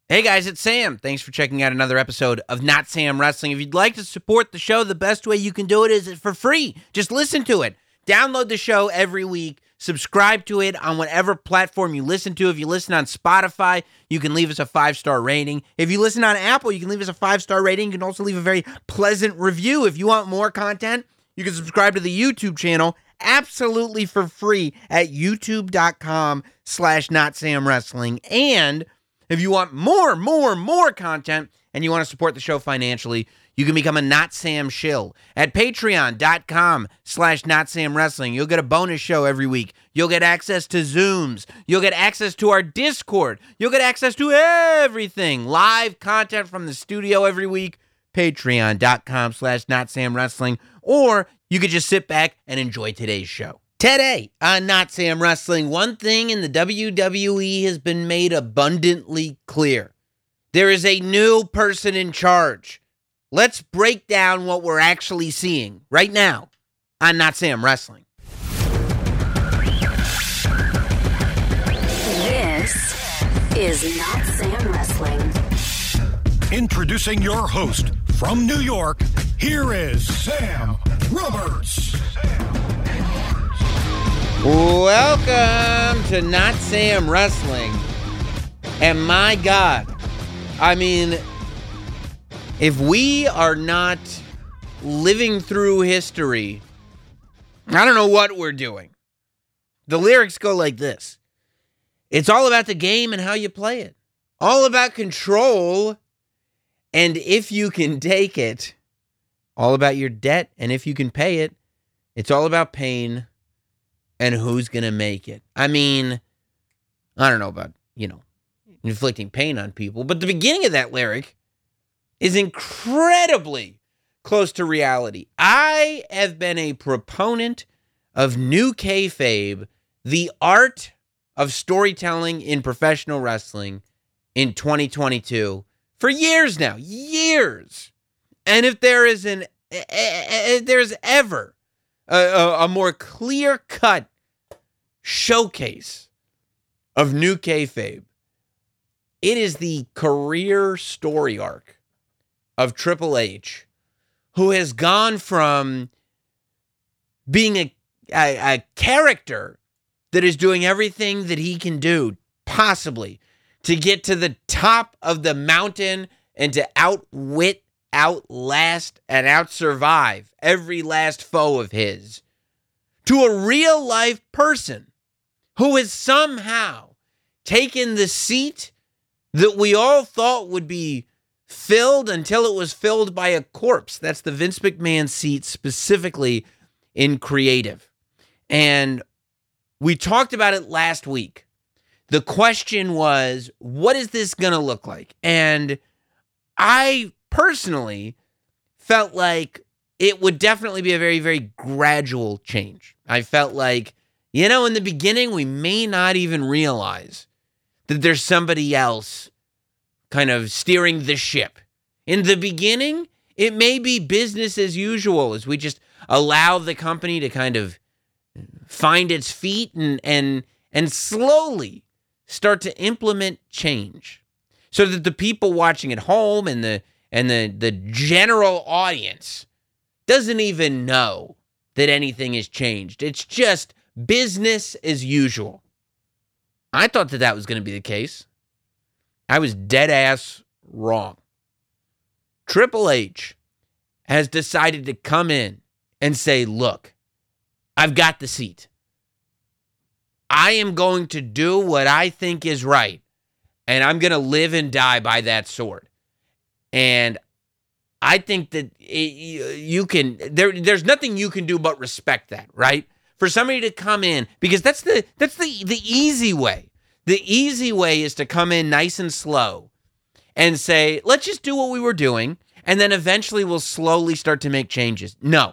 Hey guys, it's Sam. Thanks for checking out another episode of Not Sam Wrestling. If you'd like to support the show, the best way you can do it is for free. Just listen to it. Download the show every week. Subscribe to it on whatever platform you listen to. If you listen on Spotify, you can leave us a 5-star rating. If you listen on Apple, you can leave us a 5-star rating. You can also leave a very pleasant review. If you want more content, you can subscribe to the YouTube channel absolutely for free at youtube.com/NotSamWrestling. And if you want more content and you want to support the show financially, you can become a Not Sam shill at patreon.com/NotSamWrestling. You'll get a bonus show every week. You'll get access to Zooms. You'll get access to our Discord. You'll get access to everything. Live content from the studio every week. Patreon.com/NotSamWrestling. Or you could just sit back and enjoy today's show. Today on Not Sam Wrestling, one thing in the WWE has been made abundantly clear. There is a new person in charge. Let's break down what we're actually seeing right now on Not Sam Wrestling. This is Not Sam Wrestling. Introducing your host from New York, here is Sam Roberts. Welcome to Not Sam Wrestling. And my God, I mean, if we are not living through history, I don't know what we're doing. The lyrics go like this. It's all about the game and how you play it. All about control and if you can take it. All about your debt and if you can pay it. It's all about pain and who's going to make it. I mean, I don't know about, inflicting pain on people, but the beginning of that lyric is incredibly close to reality. I have been a proponent of new kayfabe, the art of storytelling in professional wrestling in 2022 for years now. Years. And if there is there's ever a more clear-cut showcase of new kayfabe, it is the career story arc of Triple H, who has gone from being a character that is doing everything that he can do, possibly, to get to the top of the mountain and to outwit, outlast, and outsurvive every last foe of his, to a real-life person who has somehow taken the seat that we all thought would be filled until it was filled by a corpse. That's the Vince McMahon seat, specifically in creative. And we talked about it last week. The question was, what is this going to look like? And I personally felt like it would definitely be a very, very gradual change. I felt like, in the beginning, we may not even realize that there's somebody else kind of steering the ship. In the beginning, it may be business as usual as we just allow the company to kind of find its feet and slowly start to implement change so that the people watching at home and the general audience doesn't even know that anything has changed. It's just business as usual. I thought that was going to be the case. I was dead ass wrong. Triple H has decided to come in and say, look, I've got the seat. I am going to do what I think is right. And I'm going to live and die by that sword. And I think that there's nothing you can do but respect that, right? For somebody to come in, because that's the easy way. The easy way is to come in nice and slow and say, let's just do what we were doing, and then eventually we'll slowly start to make changes. No.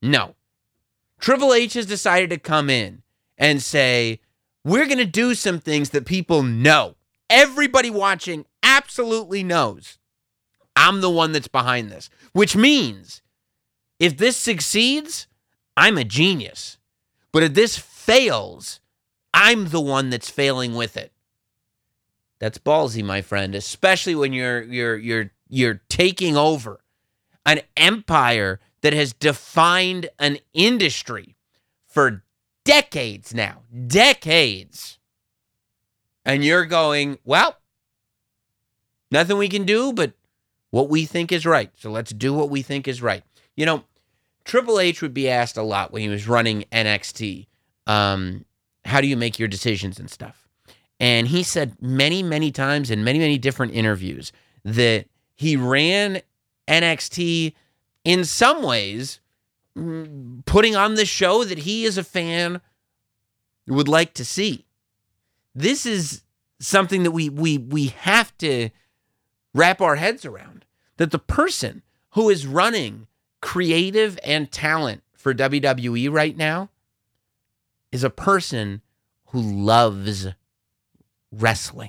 Triple H has decided to come in and say, we're going to do some things that people know. Everybody watching absolutely knows I'm the one that's behind this, which means if this succeeds, I'm a genius. But if this fails, I'm the one that's failing with it. That's ballsy, my friend, especially when you're taking over an empire that has defined an industry for decades now. Decades. And you're going, well, nothing we can do but what we think is right. So let's do what we think is right. You know, Triple H would be asked a lot when he was running NXT, how do you make your decisions and stuff? And he said many, many times in many, many different interviews that he ran NXT in some ways putting on the show that he as a fan would like to see. This is something that we have to wrap our heads around, that the person who is running creative and talent for WWE right now is a person who loves wrestling.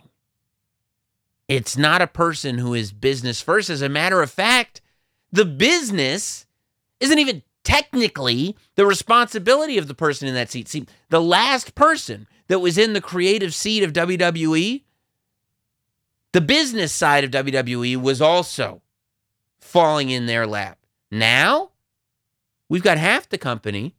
It's not a person who is business first. As a matter of fact, the business isn't even technically the responsibility of the person in that seat. See, the last person that was in the creative seat of WWE, the business side of WWE was also falling in their lap. Now, we've got half the company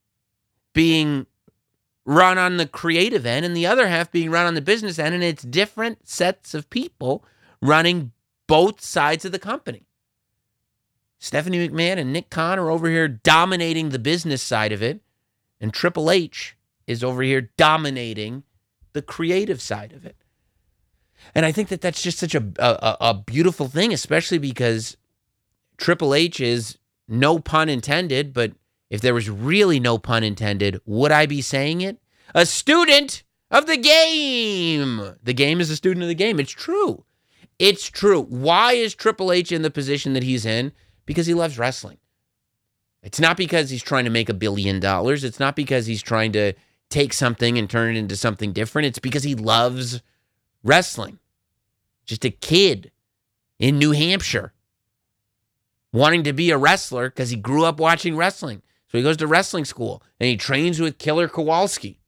being run on the creative end and the other half being run on the business end, and it's different sets of people running both sides of the company. Stephanie McMahon and Nick Khan are over here dominating the business side of it, and Triple H is over here dominating the creative side of it. And I think that that's just such a beautiful thing, especially because Triple H is, no pun intended, but if there was really no pun intended, would I be saying it? A student of the game. The game is a student of the game. It's true. It's true. Why is Triple H in the position that he's in? Because he loves wrestling. It's not because he's trying to make $1 billion. It's not because he's trying to take something and turn it into something different. It's because he loves wrestling. Just a kid in New Hampshire wanting to be a wrestler because he grew up watching wrestling. So he goes to wrestling school and he trains with Killer Kowalski.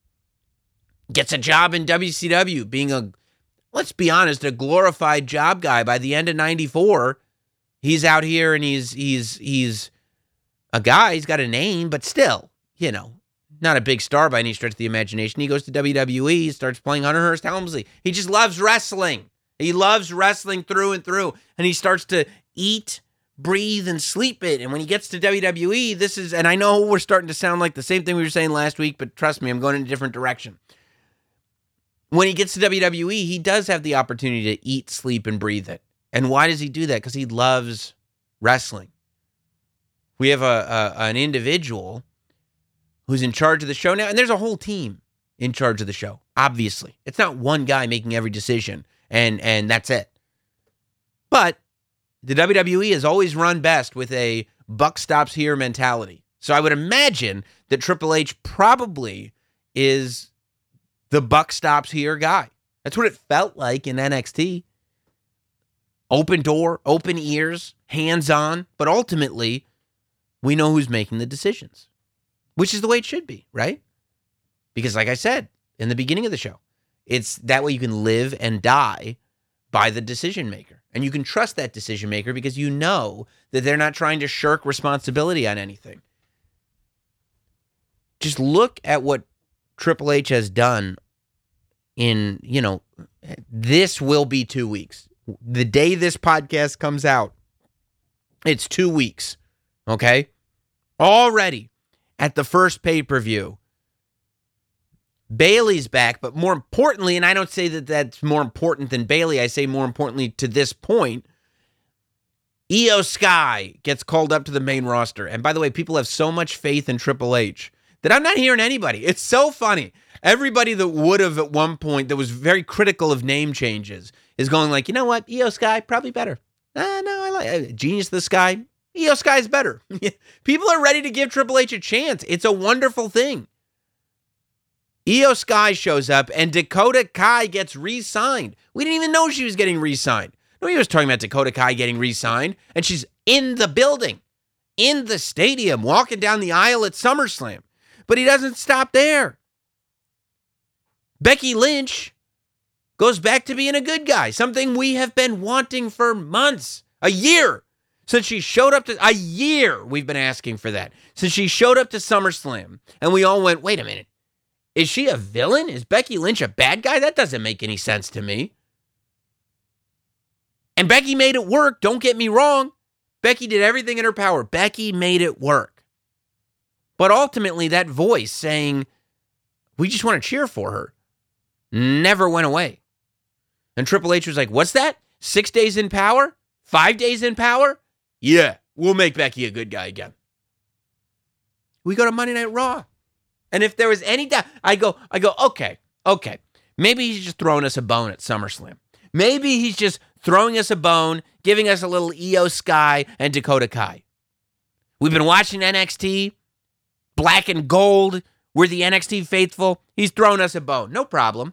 Gets a job in WCW, being a, let's be honest, a glorified job guy. By the end of 94, he's out here and he's a guy. He's got a name, but still, you know, not a big star by any stretch of the imagination. He goes to WWE, he starts playing Hunter Hearst Helmsley. He just loves wrestling. He loves wrestling through and through. And he starts to eat, breathe, and sleep it. And when he gets to WWE, this is, and I know we're starting to sound like the same thing we were saying last week, but trust me, I'm going in a different direction. When he gets to WWE, he does have the opportunity to eat, sleep, and breathe it. And why does he do that? Because he loves wrestling. We have an individual who's in charge of the show now, and there's a whole team in charge of the show, obviously. It's not one guy making every decision, and that's it. But the WWE has always run best with a buck stops here mentality. So I would imagine that Triple H probably is the buck stops here guy. That's what it felt like in NXT. Open door, open ears, hands-on, but ultimately, we know who's making the decisions, which is the way it should be, right? Because like I said in the beginning of the show, it's that way you can live and die by the decision maker. And you can trust that decision maker because you know that they're not trying to shirk responsibility on anything. Just look at what Triple H has done in, you know, this will be 2 weeks. The day this podcast comes out, it's 2 weeks, okay? Already at the first pay-per-view, Bayley's back, but more importantly, and I don't say that that's more important than Bayley, I say more importantly to this point, Io Sky gets called up to the main roster. And by the way, people have so much faith in Triple H that I'm not hearing anybody. It's so funny. Everybody that would have at one point that was very critical of name changes is going like, you know what, Io Sky, probably better. No, I like Genius of the Sky. Io Sky's better. People are ready to give Triple H a chance. It's a wonderful thing. Io Sky shows up and Dakota Kai gets re-signed. We didn't even know she was getting re-signed. Nobody was talking about Dakota Kai getting re-signed, and she's in the building, in the stadium, walking down the aisle at SummerSlam. But he doesn't stop there. Becky Lynch goes back to being a good guy, something we have been wanting for months, a year. Since she showed up a year, we've been asking for that. Since she showed up to SummerSlam, and we all went, wait a minute. Is she a villain? Is Becky Lynch a bad guy? That doesn't make any sense to me. And Becky made it work. Don't get me wrong. Becky did everything in her power. Becky made it work. But ultimately, that voice saying, we just want to cheer for her, never went away. And Triple H was like, what's that? 6 days in power? 5 days in power? Yeah, we'll make Becky a good guy again. We go to Monday Night Raw. And if there was any doubt, I go, okay. Maybe he's just throwing us a bone at SummerSlam. Maybe he's just throwing us a bone, giving us a little Io Sky and Dakota Kai. We've been watching NXT, black and gold. We're the NXT faithful. He's throwing us a bone. No problem.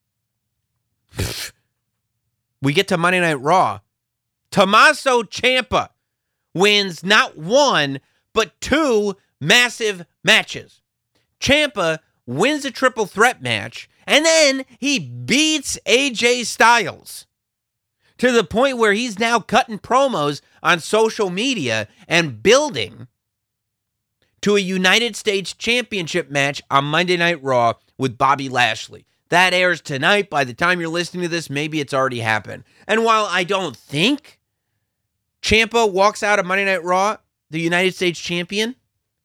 We get to Monday Night Raw. Tommaso Ciampa wins not one, but two massive matches. Ciampa wins a triple threat match, and then he beats AJ Styles to the point where he's now cutting promos on social media and building to a United States Championship match on Monday Night Raw with Bobby Lashley. That airs tonight. By the time you're listening to this, maybe it's already happened. And while I don't think Ciampa walks out of Monday Night Raw, the United States champion,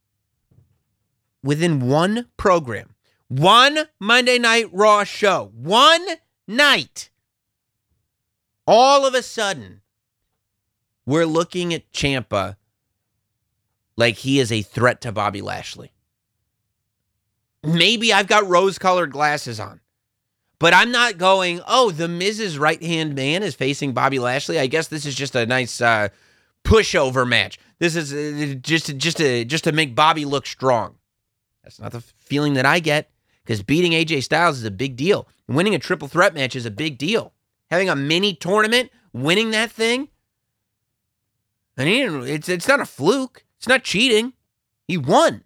within one program, one Monday Night Raw show, one night, all of a sudden, we're looking at Ciampa like he is a threat to Bobby Lashley. Maybe I've got rose-colored glasses on, but I'm not going, oh, the Miz's right-hand man is facing Bobby Lashley. I guess this is just a nice pushover match. This is just to make Bobby look strong. That's not the feeling that I get, because beating AJ Styles is a big deal. Winning a triple threat match is a big deal. Having a mini tournament, winning that thing, I mean, it's not a fluke. It's not cheating. He won.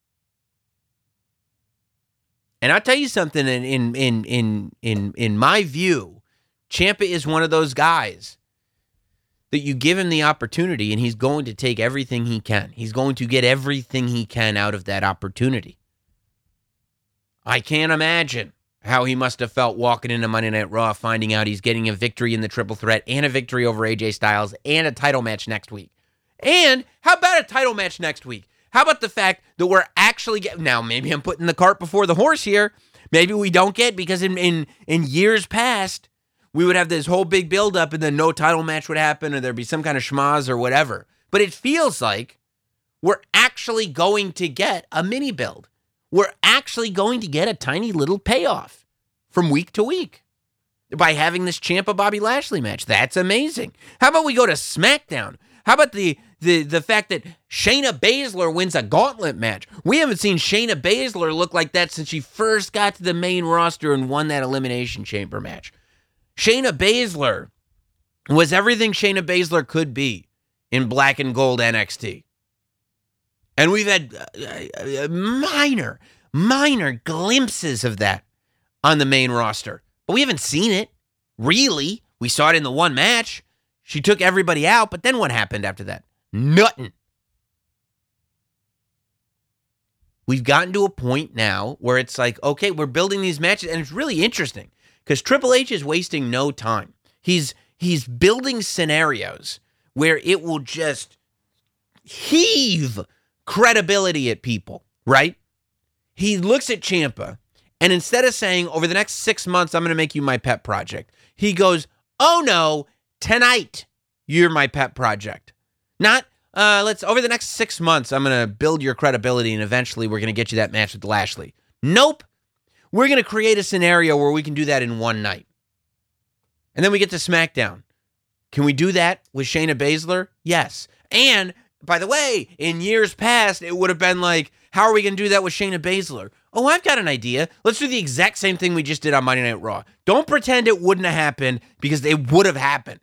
And I'll tell you something. In my view, Ciampa is one of those guys that you give him the opportunity, and he's going to take everything he can. He's going to get everything he can out of that opportunity. I can't imagine how he must have felt walking into Monday Night Raw, finding out he's getting a victory in the triple threat and a victory over AJ Styles and a title match next week. And how about a title match next week? How about the fact that we're actually getting... Now, maybe I'm putting the cart before the horse here. Maybe we don't get, because in years past, we would have this whole big buildup and then no title match would happen, or there'd be some kind of schmaz or whatever. But it feels like we're actually going to get a mini build. We're actually going to get a tiny little payoff from week to week by having this Ciampa Bobby Lashley match. That's amazing. How about we go to SmackDown? How about the fact that Shayna Baszler wins a gauntlet match? We haven't seen Shayna Baszler look like that since she first got to the main roster and won that Elimination Chamber match. Shayna Baszler was everything Shayna Baszler could be in black and gold NXT. And we've had minor glimpses of that on the main roster. But we haven't seen it, really. We saw it in the one match. She took everybody out, but then what happened after that? Nothing. We've gotten to a point now where it's like, okay, we're building these matches, and it's really interesting because Triple H is wasting no time. He's building scenarios where it will just heave credibility at people, right? He looks at Ciampa, and instead of saying, over the next 6 months, I'm going to make you my pet project, he goes, oh no, tonight, you're my pet project. Not, over the next 6 months, I'm going to build your credibility, and eventually we're going to get you that match with Lashley. Nope. We're going to create a scenario where we can do that in one night. And then we get to SmackDown. Can we do that with Shayna Baszler? Yes. And, by the way, in years past, it would have been like, how are we going to do that with Shayna Baszler? Oh, I've got an idea. Let's do the exact same thing we just did on Monday Night Raw. Don't pretend it wouldn't have happened, because it would have happened.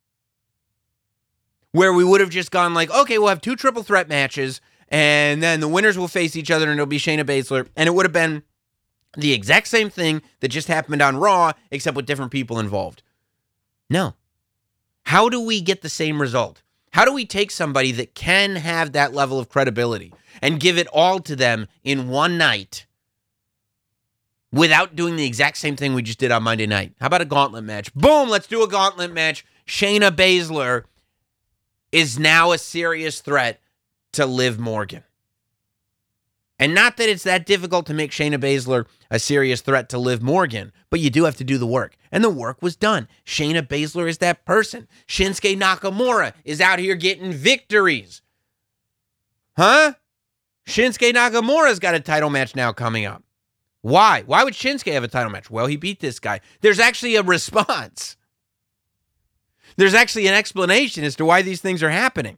Where we would have just gone like, okay, we'll have 2 triple threat matches, and then the winners will face each other, and it'll be Shayna Baszler. And it would have been the exact same thing that just happened on Raw, except with different people involved. No. How do we get the same result? How do we take somebody that can have that level of credibility and give it all to them in one night without doing the exact same thing we just did on Monday night? How about a gauntlet match? Boom, let's do a gauntlet match. Shayna Baszler is now a serious threat to Liv Morgan. And not that it's that difficult to make Shayna Baszler a serious threat to Liv Morgan, but you do have to do the work. And the work was done. Shayna Baszler is that person. Shinsuke Nakamura is out here getting victories. Huh? Shinsuke Nakamura's got a title match now coming up. Why? Why would Shinsuke have a title match? Well, he beat this guy. There's actually a response. There's actually an explanation as to why these things are happening.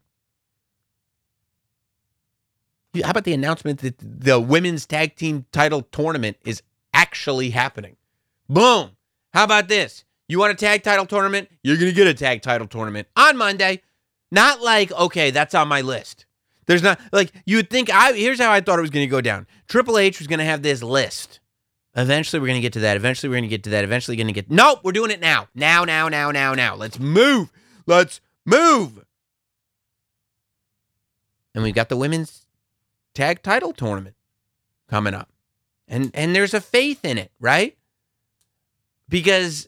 How about the announcement that the women's tag team title tournament is actually happening? Boom. How about this? You want a tag title tournament? You're going to get a tag title tournament on Monday. Not like, okay, that's on my list. There's not, like, you would think, here's how I thought it was going to go down. Triple H was going to have this list. Eventually, we're going to get to that. Eventually, we're going to get to that. Eventually, going to get, nope, we're doing it now. Now. Let's move. Let's move. And we've got the women's tag title tournament coming up. And there's a faith in it, right? Because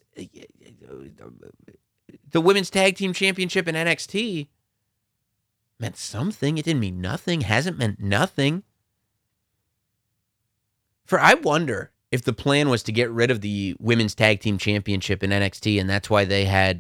the women's tag team championship in NXT meant something. It didn't mean nothing. Hasn't meant nothing. I wonder if the plan was to get rid of the women's tag team championship in NXT, and that's why they had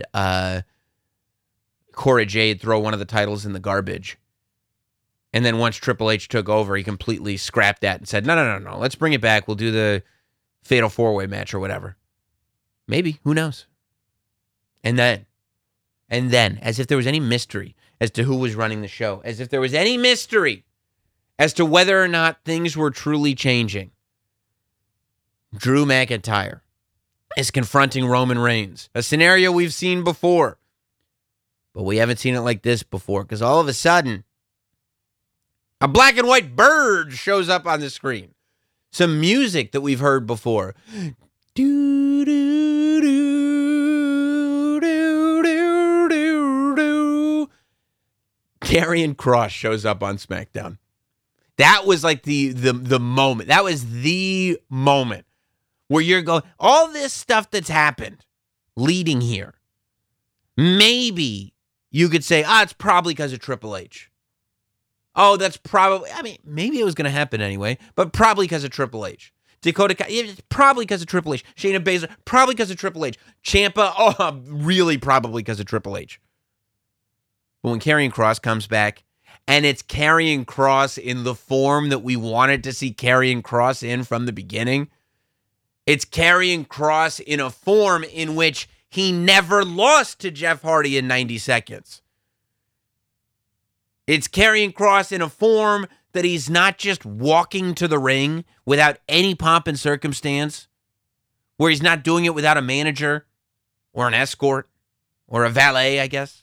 Cora Jade throw one of the titles in the garbage. And then once Triple H took over, he completely scrapped that and said, no, let's bring it back. We'll do the Fatal 4-Way match or whatever. Maybe. Who knows? And then, as if there was any mystery as to who was running the show, as if there was any mystery as to whether or not things were truly changing, Drew McIntyre is confronting Roman Reigns, a scenario we've seen before. But we haven't seen it like this before, because all of a sudden, a black and white bird shows up on the screen. Some music that we've heard before. Do, do, do, do, do, do, do. Karrion Kross shows up on SmackDown. That was like the moment. That was the moment where you're going, all this stuff that's happened leading here. Maybe you could say, it's probably because of Triple H. Oh, that's probably, maybe it was going to happen anyway, but probably because of Triple H. Dakota Kai, probably because of Triple H. Shayna Baszler, probably because of Triple H. Ciampa, really probably because of Triple H. But when Karrion Kross comes back, and it's Karrion Kross in the form that we wanted to see Karrion Kross in from the beginning, it's Karrion Kross in a form in which he never lost to Jeff Hardy in 90 seconds. It's Karrion Kross in a form that he's not just walking to the ring without any pomp and circumstance, where he's not doing it without a manager or an escort or a valet, I guess.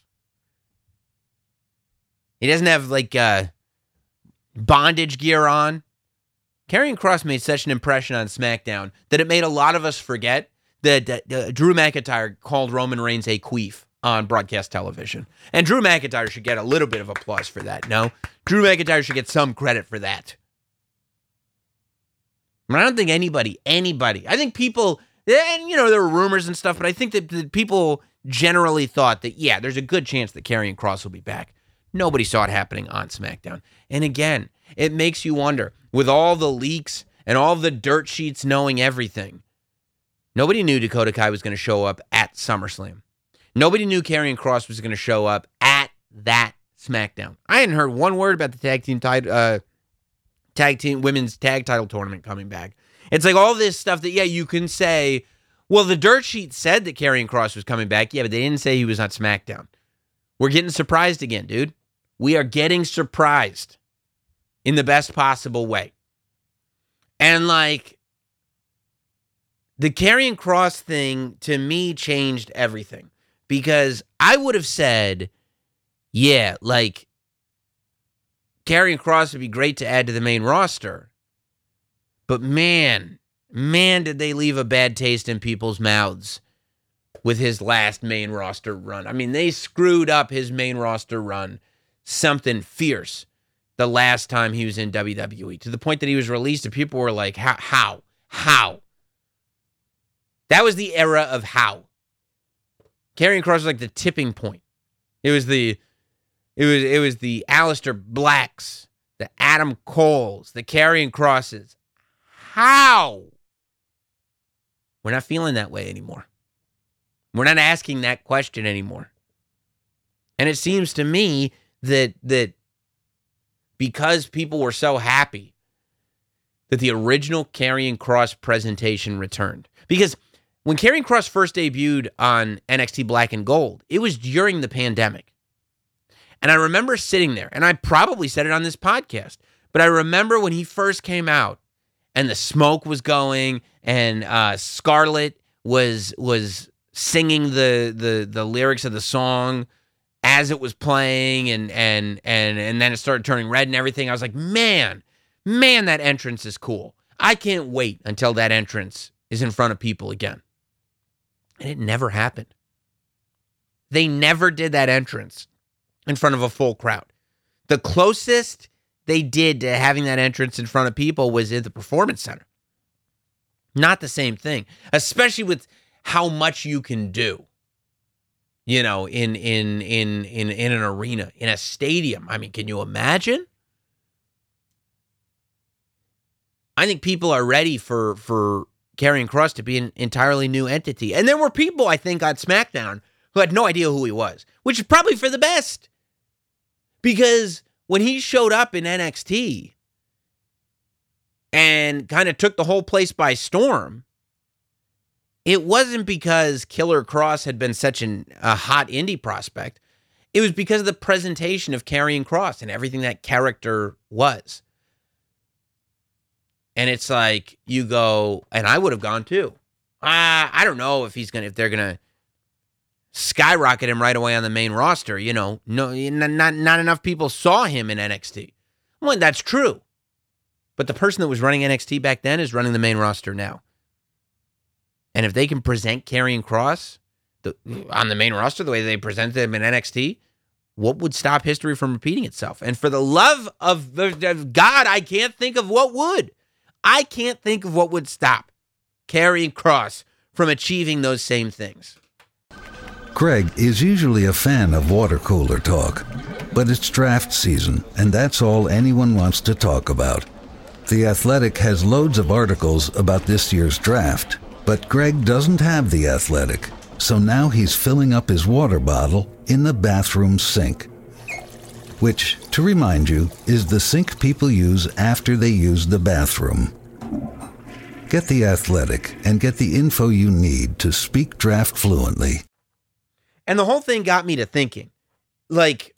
He doesn't have, bondage gear on. Karrion Kross made such an impression on SmackDown that it made a lot of us forget that Drew McIntyre called Roman Reigns a queef on broadcast television. And Drew McIntyre should get a little bit of applause for that, no? Drew McIntyre should get some credit for that. I don't think anybody, I think people, and there were rumors and stuff, but I think that people generally thought that, yeah, there's a good chance that Karrion Kross will be back. Nobody saw it happening on SmackDown. And again, it makes you wonder, with all the leaks and all the dirt sheets knowing everything, nobody knew Dakota Kai was going to show up at SummerSlam. Nobody knew Karrion Kross was going to show up at that SmackDown. I hadn't heard one word about the tag team women's tag title tournament coming back. It's like all this stuff that, yeah, you can say, well, the dirt sheet said that Karrion Kross was coming back. Yeah, but they didn't say he was on SmackDown. We're getting surprised again, dude. We are getting surprised in the best possible way. And the Karrion Kross thing, to me, changed everything. Because I would have said, yeah, Karrion Kross would be great to add to the main roster. But man, man, did they leave a bad taste in people's mouths with his last main roster run. I mean, they screwed up his main roster run something fierce the last time he was in WWE, to the point that he was released and people were like, how? That was the era of how. Karrion Kross was like the tipping point. It was the Aleister Blacks, the Adam Coles, the Karrion Krosses. How? We're not feeling that way anymore. We're not asking that question anymore. And it seems to me that because people were so happy that the original Karrion Kross presentation returned. Because when Karrion Kross first debuted on NXT Black and Gold, it was during the pandemic. And I remember sitting there, and I probably said it on this podcast, but I remember when he first came out and the smoke was going and Scarlett was singing the lyrics of the song as it was playing, and then it started turning red and everything. I was like, man, that entrance is cool. I can't wait until that entrance is in front of people again. And it never happened. They never did that entrance in front of a full crowd. The closest they did to having that entrance in front of people was in the Performance Center. Not the same thing, especially with how much you can do, in an arena, in a stadium. I mean, can you imagine? I think people are ready for Karrion Kross to be an entirely new entity. And there were people, I think, on SmackDown who had no idea who he was, which is probably for the best. Because when he showed up in NXT and kind of took the whole place by storm, it wasn't because Killer Kross had been such a hot indie prospect. It was because of the presentation of Karrion Kross and everything that character was. And it's like, you go, and I would have gone too. I don't know if they're gonna skyrocket him right away on the main roster. No, not enough people saw him in NXT. Well, that's true. But the person that was running NXT back then is running the main roster now. And if they can present Karrion Kross on the main roster the way they presented him in NXT, what would stop history from repeating itself? And for the love of God, I can't think of what would. I can't think of what would stop Karrion Kross from achieving those same things. Greg is usually a fan of water cooler talk, but it's draft season, and that's all anyone wants to talk about. The Athletic has loads of articles about this year's draft, but Greg doesn't have The Athletic, so now he's filling up his water bottle in the bathroom sink. Which, to remind you, is the sink people use after they use the bathroom. Get The Athletic and get the info you need to speak draft fluently. And the whole thing got me to thinking, like,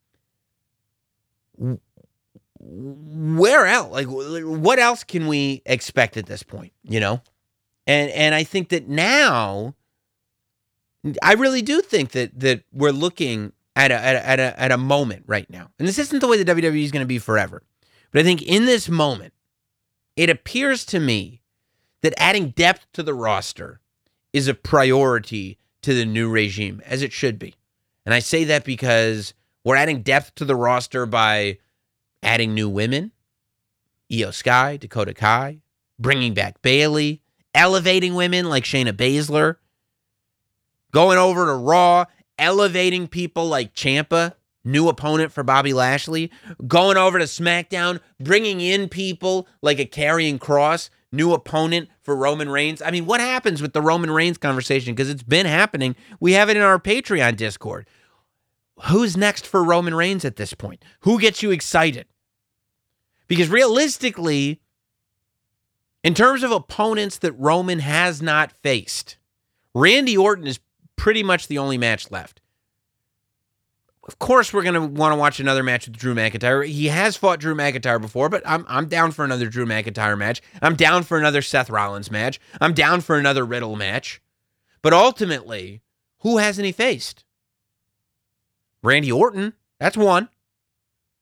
where else? Like, what else can we expect at this point, And I think that now, I really do think that we're looking at a moment right now. And this isn't the way the WWE is going to be forever. But I think in this moment, it appears to me that adding depth to the roster is a priority to the new regime, as it should be. And I say that because we're adding depth to the roster by adding new women, Io Sky, Dakota Kai, bringing back Bayley, elevating women like Shayna Baszler, going over to Raw, elevating people like Ciampa, new opponent for Bobby Lashley, going over to SmackDown, bringing in people like a Karrion Kross, new opponent for Roman Reigns. I mean, what happens with the Roman Reigns conversation? Because it's been happening. We have it in our Patreon Discord. Who's next for Roman Reigns at this point? Who gets you excited? Because realistically, in terms of opponents that Roman has not faced, Randy Orton is pretty much the only match left. Of course, we're going to want to watch another match with Drew McIntyre. He has fought Drew McIntyre before, but I'm down for another Drew McIntyre match. I'm down for another Seth Rollins match. I'm down for another Riddle match. But ultimately, who hasn't he faced? Randy Orton, that's one.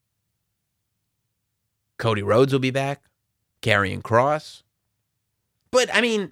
Cody Rhodes will be back. Karrion Kross. But, I mean,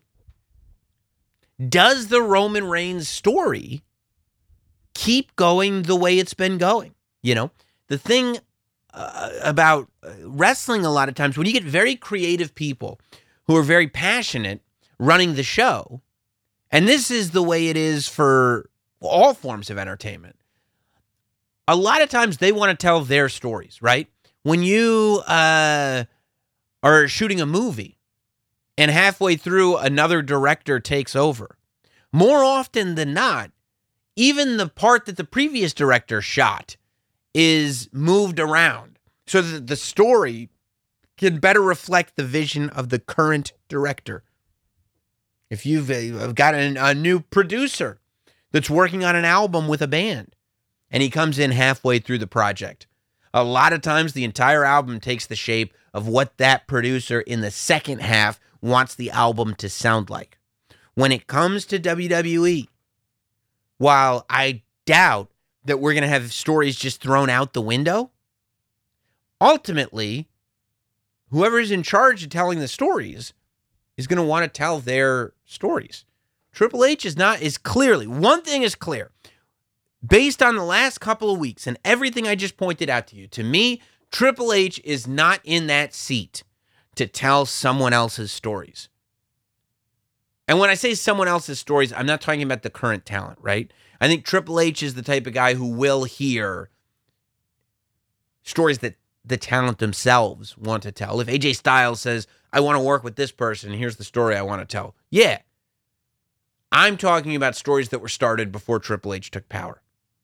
does the Roman Reigns story keep going the way it's been going? You know, the thing about wrestling a lot of times, when you get very creative people who are very passionate running the show, and this is the way it is for all forms of entertainment, a lot of times they want to tell their stories, right? When you are shooting a movie and halfway through another director takes over, more often than not, even the part that the previous director shot is moved around so that the story can better reflect the vision of the current director. If you've got a new producer that's working on an album with a band and he comes in halfway through the project, a lot of times the entire album takes the shape of what that producer in the second half wants the album to sound like. When it comes to WWE, while I doubt that we're going to have stories just thrown out the window, ultimately, whoever's in charge of telling the stories is going to want to tell their stories. Triple H is clearly, one thing is clear. Based on the last couple of weeks and everything I just pointed out to you, to me, Triple H is not in that seat to tell someone else's stories. And when I say someone else's stories, I'm not talking about the current talent, right? I think Triple H is the type of guy who will hear stories that the talent themselves want to tell. If AJ Styles says, I want to work with this person, here's the story I want to tell. Yeah. I'm talking about stories that were started before Triple H took power.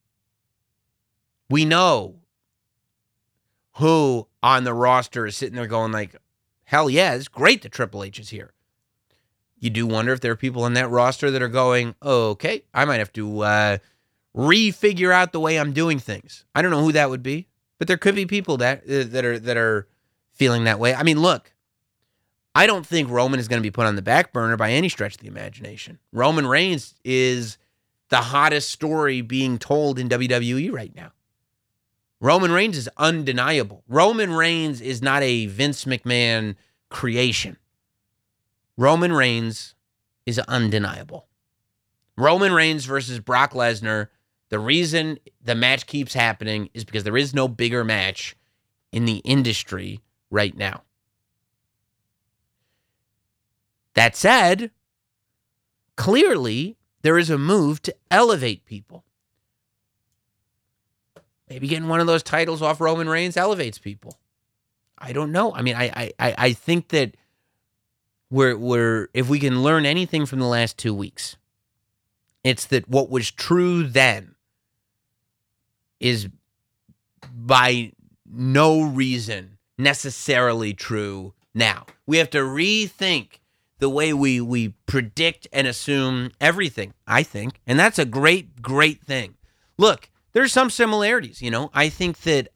We know who on the roster is sitting there going like, hell yeah, it's great that Triple H is here. You do wonder if there are people on that roster that are going, okay, I might have to refigure out the way I'm doing things. I don't know who that would be, but there could be people that are feeling that way. I mean, look, I don't think Roman is going to be put on the back burner by any stretch of the imagination. Roman Reigns is the hottest story being told in WWE right now. Roman Reigns is undeniable. Roman Reigns is not a Vince McMahon creation. Roman Reigns is undeniable. Roman Reigns versus Brock Lesnar, the reason the match keeps happening is because there is no bigger match in the industry right now. That said, clearly there is a move to elevate people. Maybe getting one of those titles off Roman Reigns elevates people. I don't know. I mean, I think that we're if we can learn anything from the last 2 weeks, it's that what was true then is by no reason necessarily true now. We have to rethink the way we predict and assume everything, I think. And that's a great, great thing. Look, there's some similarities, you know. I think that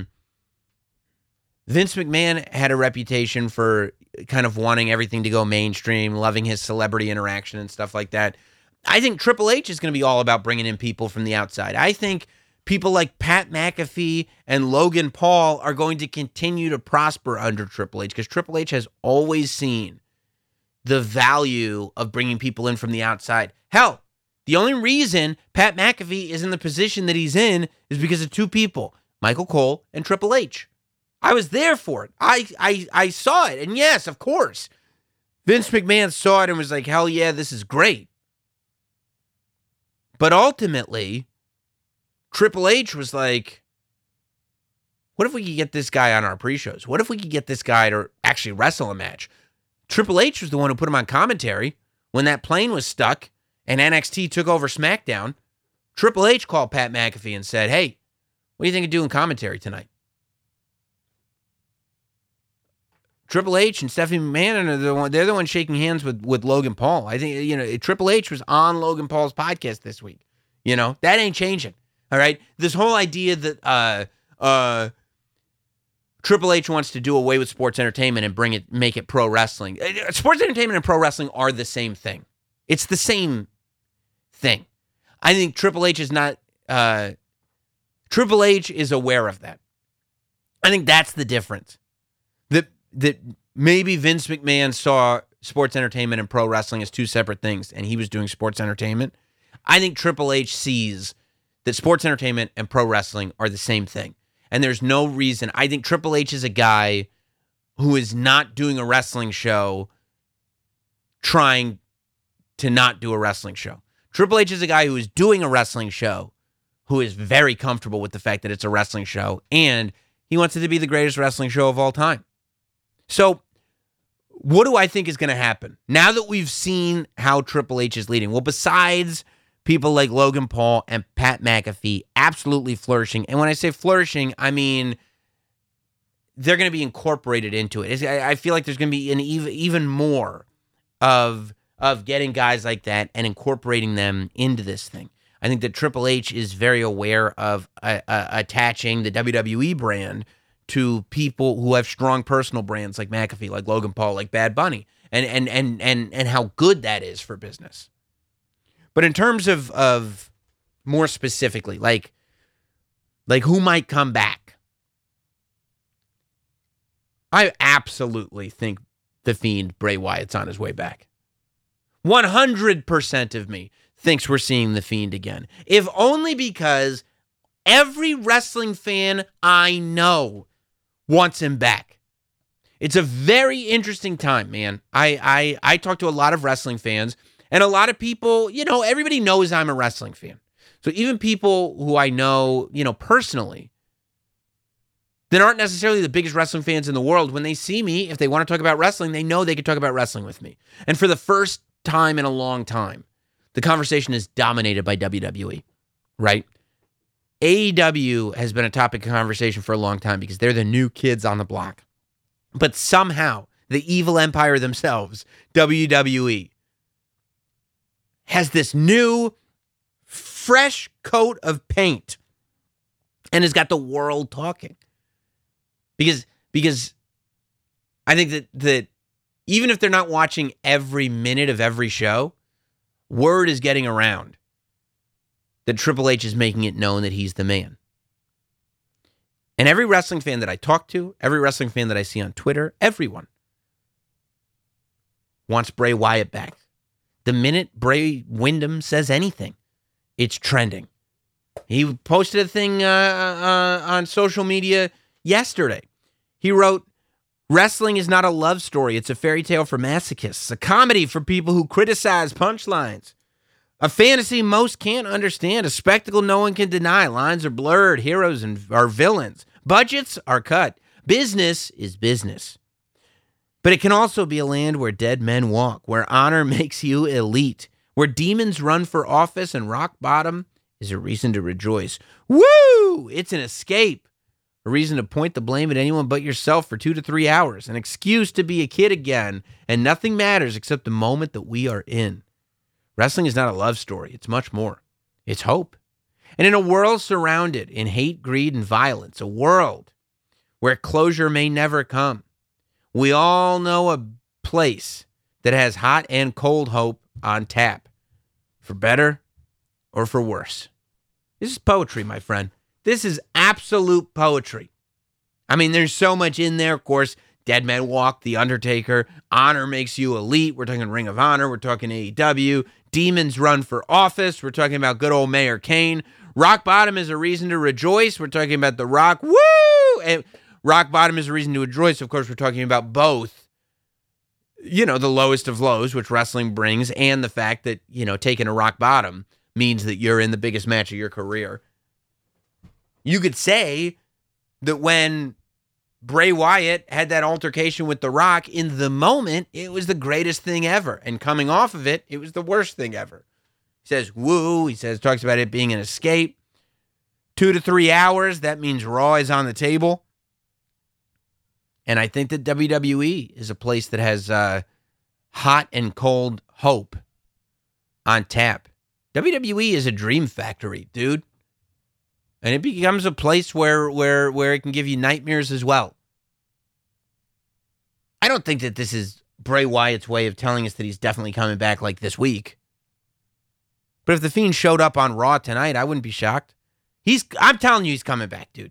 Vince McMahon had a reputation for kind of wanting everything to go mainstream, loving his celebrity interaction and stuff like that. I think Triple H is going to be all about bringing in people from the outside. I think people like Pat McAfee and Logan Paul are going to continue to prosper under Triple H because Triple H has always seen the value of bringing people in from the outside. Hell, the only reason Pat McAfee is in the position that he's in is because of two people, Michael Cole and Triple H. I was there for it. I saw it. And yes, of course, Vince McMahon saw it and was like, hell yeah, this is great. But ultimately, Triple H was like, what if we could get this guy on our pre-shows? What if we could get this guy to actually wrestle a match? Triple H was the one who put him on commentary when that plane was stuck and NXT took over SmackDown. Triple H called Pat McAfee and said, hey, what do you think of doing commentary tonight? Triple H and Stephanie McMahon they're the ones shaking hands with Logan Paul. I think, you know, Triple H was on Logan Paul's podcast this week. You know, that ain't changing. All right. This whole idea that Triple H wants to do away with sports entertainment and make it pro wrestling. Sports entertainment and pro wrestling are the same thing. It's the same thing. I think Triple H is not. Triple H is aware of that. I think that's the difference. That maybe Vince McMahon saw sports entertainment and pro wrestling as two separate things, and he was doing sports entertainment, I think Triple H sees that sports entertainment and pro wrestling are the same thing. And there's no reason. I think Triple H is a guy who is not doing a wrestling show trying to not do a wrestling show. Triple H is a guy who is doing a wrestling show, who is very comfortable with the fact that it's a wrestling show, and he wants it to be the greatest wrestling show of all time. So what do I think is going to happen now that we've seen how Triple H is leading? Well, besides people like Logan Paul and Pat McAfee absolutely flourishing, and when I say flourishing, I mean they're going to be incorporated into it. I feel like there's going to be an even more of getting guys like that and incorporating them into this thing. I think that Triple H is very aware of attaching the WWE brand to people who have strong personal brands like McAfee, like Logan Paul, like Bad Bunny, and how good that is for business. But in terms of more specifically, like who might come back, I absolutely think the Fiend Bray Wyatt's on his way back. 100% of me thinks we're seeing the Fiend again. If only because every wrestling fan I know wants him back. It's a very interesting time, man. I talk to a lot of wrestling fans, and a lot of people, everybody knows I'm a wrestling fan. So even people who I know, personally, that aren't necessarily the biggest wrestling fans in the world, when they see me, if they want to talk about wrestling, they know they can talk about wrestling with me. And for the first time in a long time, the conversation is dominated by WWE, right? AEW has been a topic of conversation for a long time because they're the new kids on the block. But somehow, the evil empire themselves, WWE, has this new, fresh coat of paint and has got the world talking. Because I think that even if they're not watching every minute of every show, word is getting around that Triple H is making it known that he's the man. And every wrestling fan that I talk to, every wrestling fan that I see on Twitter, everyone wants Bray Wyatt back. The minute Bray Windham says anything, it's trending. He posted a thing on social media yesterday. He wrote, "Wrestling is not a love story. It's a fairy tale for masochists, a comedy for people who criticize punchlines, a fantasy most can't understand, a spectacle no one can deny. Lines are blurred, heroes are villains, budgets are cut. Business is business. But it can also be a land where dead men walk, where honor makes you elite, where demons run for office and rock bottom is a reason to rejoice. Woo! It's an escape. A reason to point the blame at anyone but yourself for 2 to 3 hours. An excuse to be a kid again. And nothing matters except the moment that we are in. Wrestling is not a love story. It's much more. It's hope. And in a world surrounded in hate, greed, and violence, a world where closure may never come, we all know a place that has hot and cold hope on tap. For better or for worse. This is poetry, my friend. This is absolute poetry. I mean, there's so much in there. Of course, Dead Men Walk, The Undertaker, Honor Makes You Elite. We're talking Ring of Honor. We're talking AEW. Demons Run for Office. We're talking about good old Mayor Kane. Rock Bottom is a reason to rejoice. We're talking about The Rock. Woo! And Rock Bottom is a reason to rejoice. Of course, we're talking about both, the lowest of lows, which wrestling brings, and the fact that, taking a rock bottom means that you're in the biggest match of your career. You could say that when Bray Wyatt had that altercation with The Rock, in the moment, it was the greatest thing ever. And coming off of it, it was the worst thing ever. He says, woo. He talks about it being an escape. 2 to 3 hours, that means Raw is on the table. And I think that WWE is a place that has hot and cold hope on tap. WWE is a dream factory, dude. And it becomes a place where it can give you nightmares as well. I don't think that this is Bray Wyatt's way of telling us that he's definitely coming back like this week. But if The Fiend showed up on Raw tonight, I wouldn't be shocked. I'm telling you, he's coming back, dude.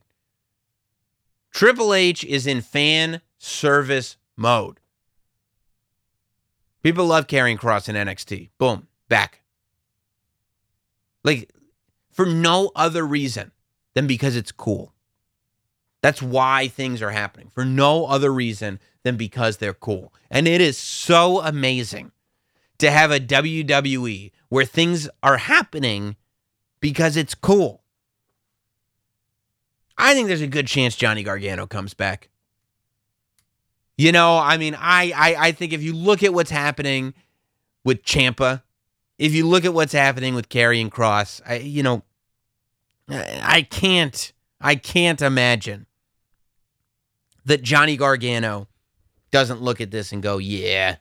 Triple H is in fan service mode. People love Karrion Kross in NXT. Boom, back. Like, for no other reason than because it's cool. That's why things are happening. For no other reason than because they're cool. And it is so amazing to have a WWE where things are happening because it's cool. I think there's a good chance Johnny Gargano comes back. You know, I mean, I think if you look at what's happening with Ciampa, if you look at what's happening with Karrion Kross, I can't imagine that Johnny Gargano doesn't look at this and go, yeah,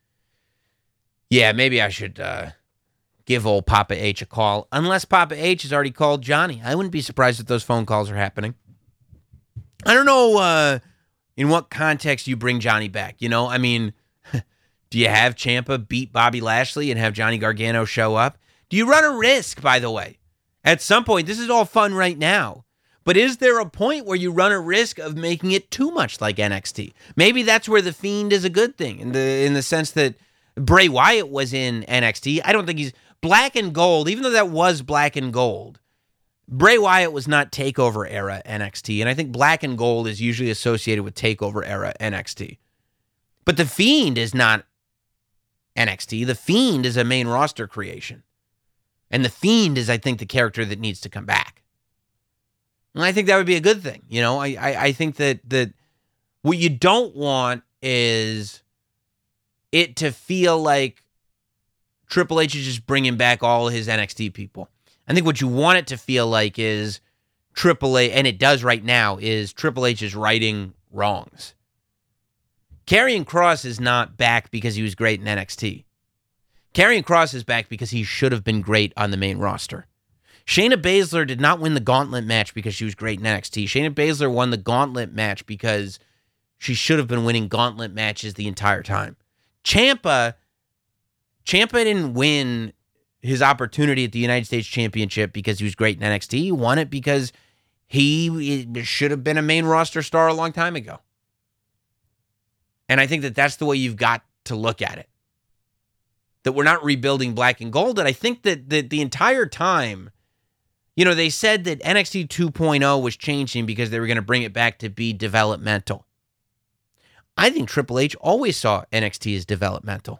maybe I should give old Papa H a call. Unless Papa H has already called Johnny. I wouldn't be surprised if those phone calls are happening. I don't know in what context you bring Johnny back. You know, I mean, do you have Ciampa beat Bobby Lashley and have Johnny Gargano show up? Do you run a risk, by the way? At some point, this is all fun right now. But is there a point where you run a risk of making it too much like NXT? Maybe that's where The Fiend is a good thing, in the sense that Bray Wyatt was in NXT. I don't think he's black and gold, even though that was black and gold. Bray Wyatt was not TakeOver era NXT, and I think black and gold is usually associated with TakeOver era NXT. But The Fiend is not NXT. The Fiend is a main roster creation. And The Fiend is, I think, the character that needs to come back. And I think that would be a good thing. You know, I think that what you don't want is it to feel like Triple H is just bringing back all his NXT people. I think what you want it to feel like is Triple H, and it does right now, is Triple H is righting wrongs. Karrion Kross is not back because he was great in NXT. Karrion Kross is back because he should have been great on the main roster. Shayna Baszler did not win the gauntlet match because she was great in NXT. Shayna Baszler won the gauntlet match because she should have been winning gauntlet matches the entire time. Ciampa didn't win his opportunity at the United States Championship because he was great in NXT. He won it because he should have been a main roster star a long time ago. And I think that that's the way you've got to look at it. That we're not rebuilding black and gold. And I think that the entire time, you know, they said that NXT 2.0 was changing because they were going to bring it back to be developmental. I think Triple H always saw NXT as developmental.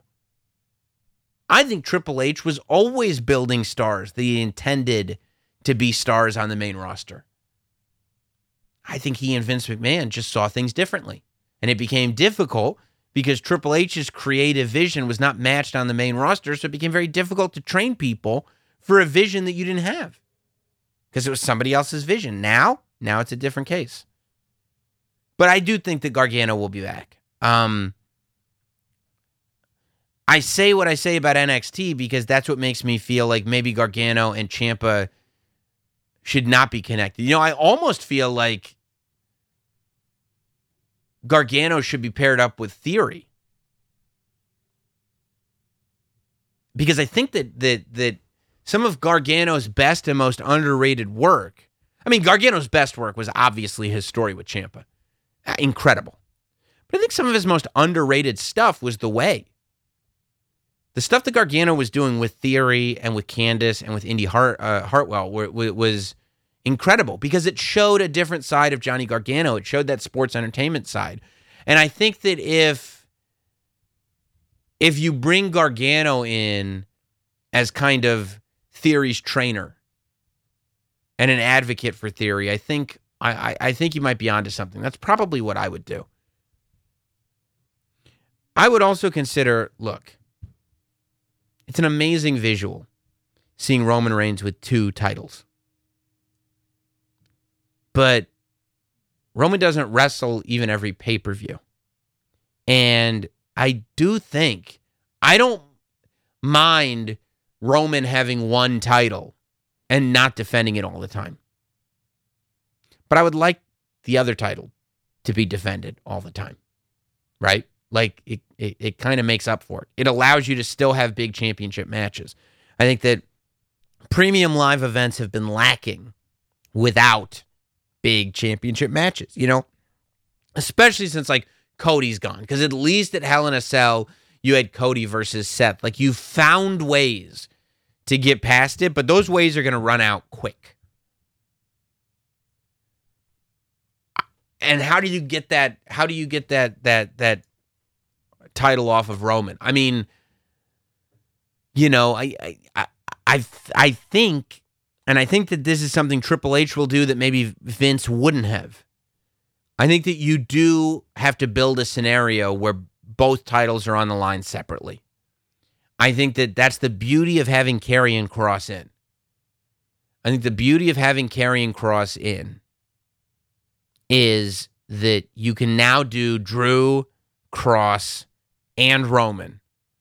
I think Triple H was always building stars that he intended to be stars on the main roster. I think he and Vince McMahon just saw things differently. And it became difficult because Triple H's creative vision was not matched on the main roster, so it became very difficult to train people for a vision that you didn't have. Because it was somebody else's vision. Now it's a different case. But I do think that Gargano will be back. I say what I say about NXT because that's what makes me feel like maybe Gargano and Ciampa should not be connected. You know, I almost feel like Gargano should be paired up with Theory. Because I think that some of Gargano's best and most underrated work, I mean, Gargano's best work was obviously his story with Ciampa. Incredible. But I think some of his most underrated stuff was The Way. The stuff that Gargano was doing with Theory and with Candice and with Indy Hartwell was incredible because it showed a different side of Johnny Gargano. It showed that sports entertainment side. And I think that if you bring Gargano in as kind of Theory's trainer and an advocate for Theory, I think you might be onto something. That's probably what I would do. I would also consider, look, it's an amazing visual seeing Roman Reigns with 2 titles. But Roman doesn't wrestle even every pay-per-view. And I don't mind Roman having 1 title and not defending it all the time. But I would like the other title to be defended all the time, right? Like, it kind of makes up for it. It allows you to still have big championship matches. I think that premium live events have been lacking without big championship matches, you know? Especially since, like, Cody's gone. Because at least at Hell in a Cell, you had Cody versus Seth. Like, you found ways to get past it, but those ways are going to run out quick. And how do you get that? How do you get that title off of Roman? I mean, you know, I think, and I think that this is something Triple H will do that maybe Vince wouldn't have. I think that you do have to build a scenario where both titles are on the line separately. I think that that's the beauty of having Karrion Kross in. I think the beauty of having Karrion Kross in is that you can now do Drew, Kross, and Roman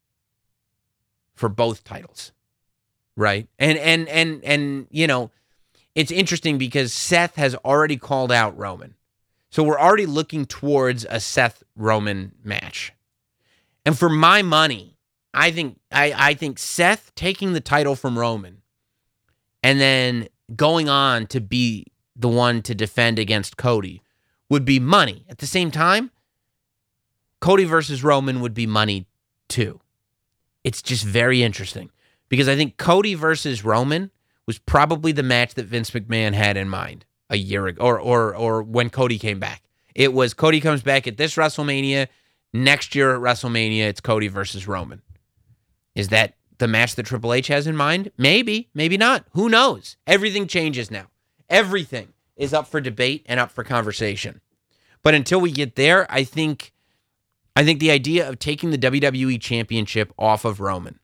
for both titles, right? And you know, it's interesting because Seth has already called out Roman. So we're already looking towards a Seth-Roman match. And for my money, I think Seth taking the title from Roman and then going on to be the one to defend against Cody would be money. At the same time, Cody versus Roman would be money too. It's just very interesting because I think Cody versus Roman was probably the match that Vince McMahon had in mind a year ago, or when Cody came back. It was Cody comes back at this WrestleMania. Next year at WrestleMania, it's Cody versus Roman. Is that the match that Triple H has in mind? Maybe, maybe not. Who knows? Everything changes now. Everything is up for debate and up for conversation. But until we get there, I think the idea of taking the WWE Championship off of Roman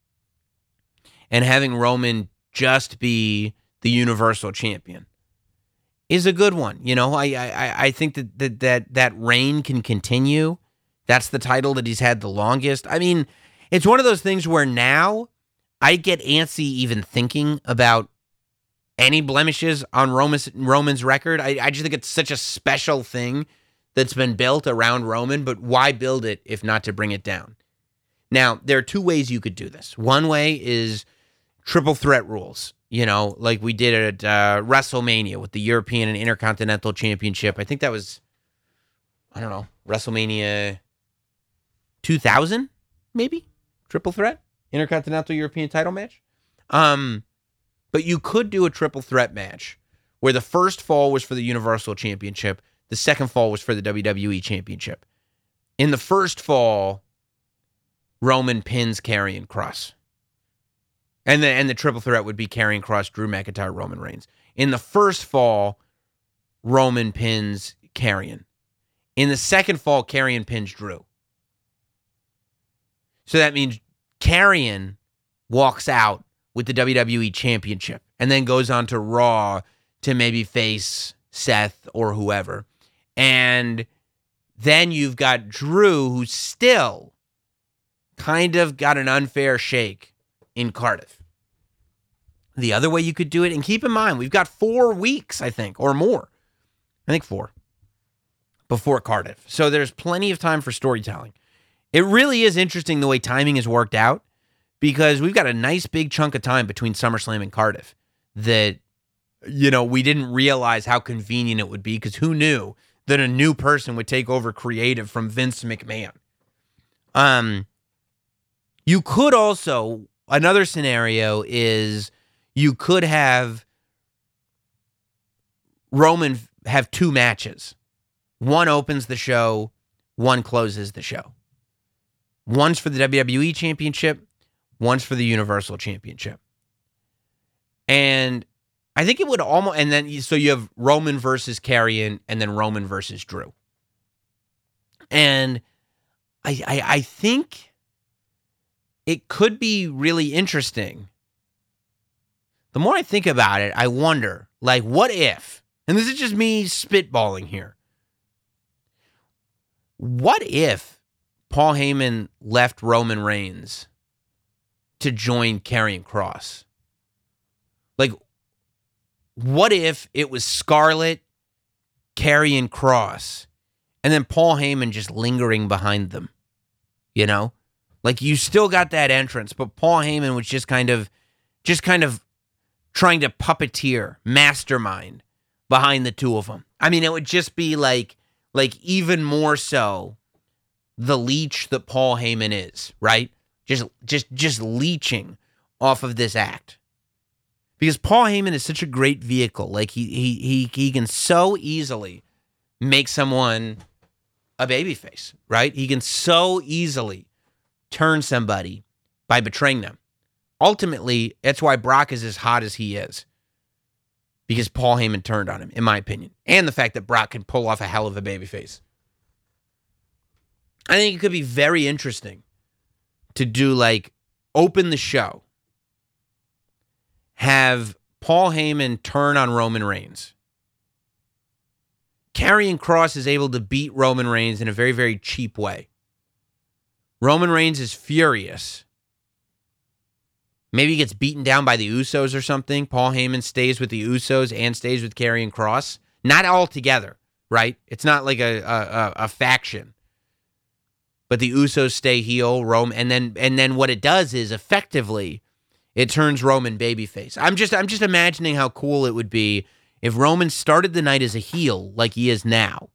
and having Roman just be the Universal Champion is a good one. You know, I think that reign can continue. That's the title that he's had the longest. I mean, it's one of those things where now I get antsy even thinking about any blemishes on Roman's record. I just think it's such a special thing that's been built around Roman, but why build it if not to bring it down? Now, there are two ways you could do this. One way is triple threat rules, you know, like we did at WrestleMania with the European and Intercontinental Championship. I think that was, I don't know, WrestleMania 2000, maybe? Triple threat? Intercontinental European title match? But you could do a triple threat match where the first fall was for the Universal Championship, the second fall was for the WWE Championship. In the first fall, Roman pins Karrion Kross. And the triple threat would be Karrion Kross, Drew McIntyre, Roman Reigns. In the first fall, Roman pins Karrion. In the second fall, Karrion pins Drew. So that means Karrion walks out with the WWE Championship and then goes on to Raw to maybe face Seth or whoever. And then you've got Drew, who's still kind of got an unfair shake in Cardiff. The other way you could do it, and keep in mind, we've got 4 weeks, I think, or more. I think 4 before Cardiff. So there's plenty of time for storytelling. It really is interesting the way timing has worked out because we've got a nice big chunk of time between SummerSlam and Cardiff that, you know, we didn't realize how convenient it would be because who knew that a new person would take over creative from Vince McMahon. You could also, another scenario is you could have Roman have 2 matches. One opens the show, one closes the show. One's for the WWE Championship, one's for the Universal Championship. And I think it would almost, and then, so you have Roman versus Karrion and then Roman versus Drew. And I think it could be really interesting. The more I think about it, I wonder, like, what if, and this is just me spitballing here, what if Paul Heyman left Roman Reigns to join Karrion Kross? Like, what if it was Scarlett, Karrion Kross, and then Paul Heyman just lingering behind them? You know? Like, you still got that entrance, but Paul Heyman was just kind of trying to puppeteer, mastermind behind the two of them. I mean, it would just be like even more so the leech that Paul Heyman is, right? Just leeching off of this act. Because Paul Heyman is such a great vehicle. Like, he can so easily make someone a babyface, right? He can so easily turn somebody by betraying them. Ultimately, that's why Brock is as hot as he is. Because Paul Heyman turned on him, in my opinion. And the fact that Brock can pull off a hell of a babyface. I think it could be very interesting to do, like, open the show. Have Paul Heyman turn on Roman Reigns. Karrion Kross is able to beat Roman Reigns in a very, very cheap way. Roman Reigns is furious. Maybe he gets beaten down by the Usos or something. Paul Heyman stays with the Usos and stays with Karrion Kross. Not all together, right? It's not like a faction. But the Usos stay heel, and then what it does is effectively it turns Roman babyface. I'm just imagining how cool it would be if Roman started the night as a heel like he is now.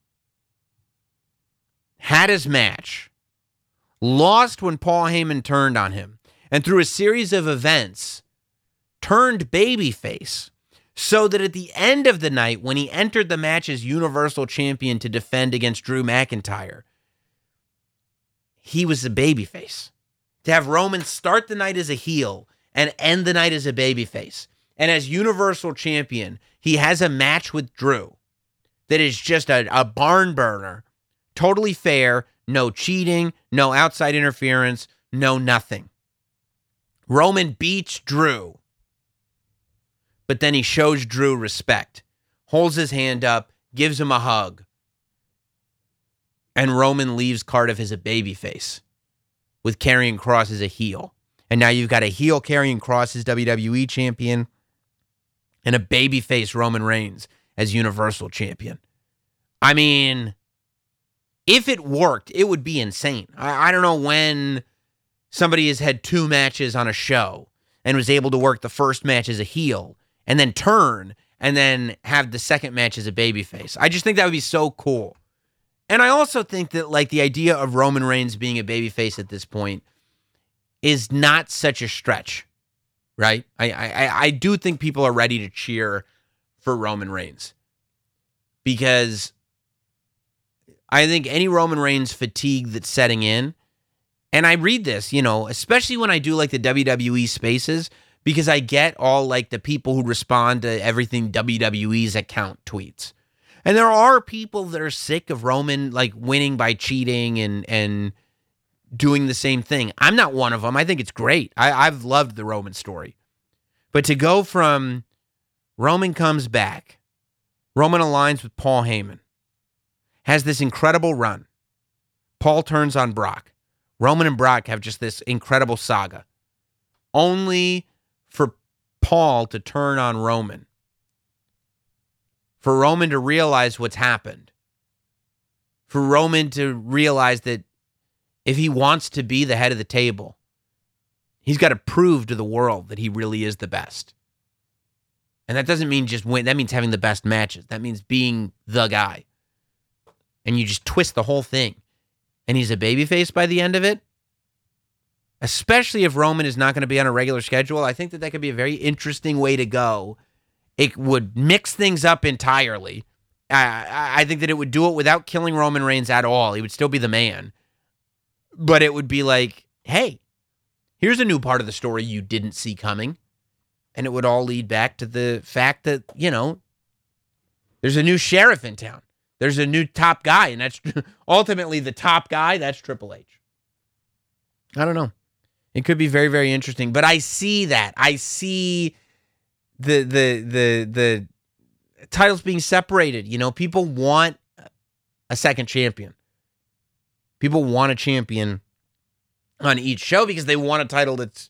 Had his match. Lost when Paul Heyman turned on him. And through a series of events, turned babyface. So that at the end of the night, when he entered the match as Universal Champion to defend against Drew McIntyre, he was a babyface. To have Roman start the night as a heel and end the night as a babyface. And as Universal Champion, he has a match with Drew that is just a barn burner. Totally fair. No cheating. No outside interference. No nothing. Roman beats Drew. But then he shows Drew respect. Holds his hand up. Gives him a hug. And Roman leaves Cardiff as a babyface. With Karrion Kross as a heel. And now you've got a heel Karrion Kross as WWE Champion. And a babyface Roman Reigns as Universal Champion. I mean, if it worked, it would be insane. I don't know when somebody has had 2 matches on a show and was able to work the first match as a heel and then turn and then have the second match as a babyface. I just think that would be so cool. And I also think that, like, the idea of Roman Reigns being a babyface at this point is not such a stretch, right? I do think people are ready to cheer for Roman Reigns because I think any Roman Reigns fatigue that's setting in, and I read this, especially when I do like the WWE spaces, because I get all like the people who respond to everything WWE's account tweets. And there are people that are sick of Roman like winning by cheating and doing the same thing. I'm not one of them. I think it's great. I've loved the Roman story. But to go from Roman comes back, Roman aligns with Paul Heyman, has this incredible run. Paul turns on Brock. Roman and Brock have just this incredible saga. Only for Paul to turn on Roman. For Roman to realize what's happened. For Roman to realize that if he wants to be the head of the table, he's got to prove to the world that he really is the best. And that doesn't mean just win. That means having the best matches. That means being the guy. And you just twist the whole thing. And he's a babyface by the end of it. Especially if Roman is not going to be on a regular schedule. I think that could be a very interesting way to go. It would mix things up entirely. I think that it would do it without killing Roman Reigns at all. He would still be the man. But it would be like, hey, here's a new part of the story you didn't see coming. And it would all lead back to the fact that, there's a new sheriff in town. There's a new top guy, and that's ultimately the top guy. That's Triple H. I don't know. It could be very, very interesting. But I see that. I see the titles being separated. People want a second champion. People want a champion on each show because they want a title that's,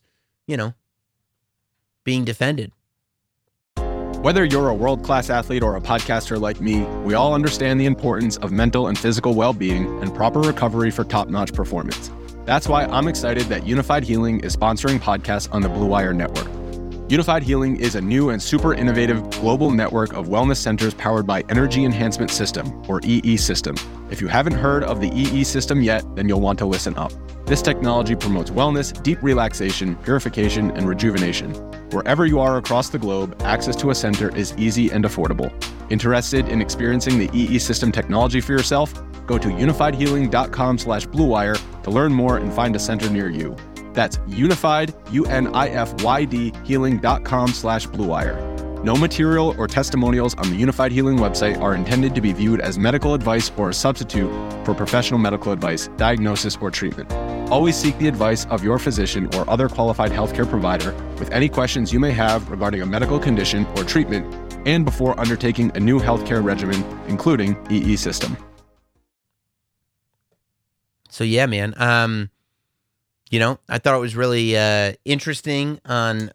being defended. Whether you're a world-class athlete or a podcaster like me, we all understand the importance of mental and physical well-being and proper recovery for top-notch performance. That's why I'm excited that Unified Healing is sponsoring podcasts on the Blue Wire Network. Unified Healing is a new and super innovative global network of wellness centers powered by Energy Enhancement System, or EE System. If you haven't heard of the EE System yet, then you'll want to listen up. This technology promotes wellness, deep relaxation, purification, and rejuvenation. Wherever you are across the globe, access to a center is easy and affordable. Interested in experiencing the EE System technology for yourself? Go to unifiedhealing.com/bluewire to learn more and find a center near you. That's unified, UNIFYD, healing.com/bluewire. No material or testimonials on the Unified Healing website are intended to be viewed as medical advice or a substitute for professional medical advice, diagnosis, or treatment. Always seek the advice of your physician or other qualified healthcare provider with any questions you may have regarding a medical condition or treatment and before undertaking a new healthcare regimen, including EE System. So yeah, man. I thought it was really interesting on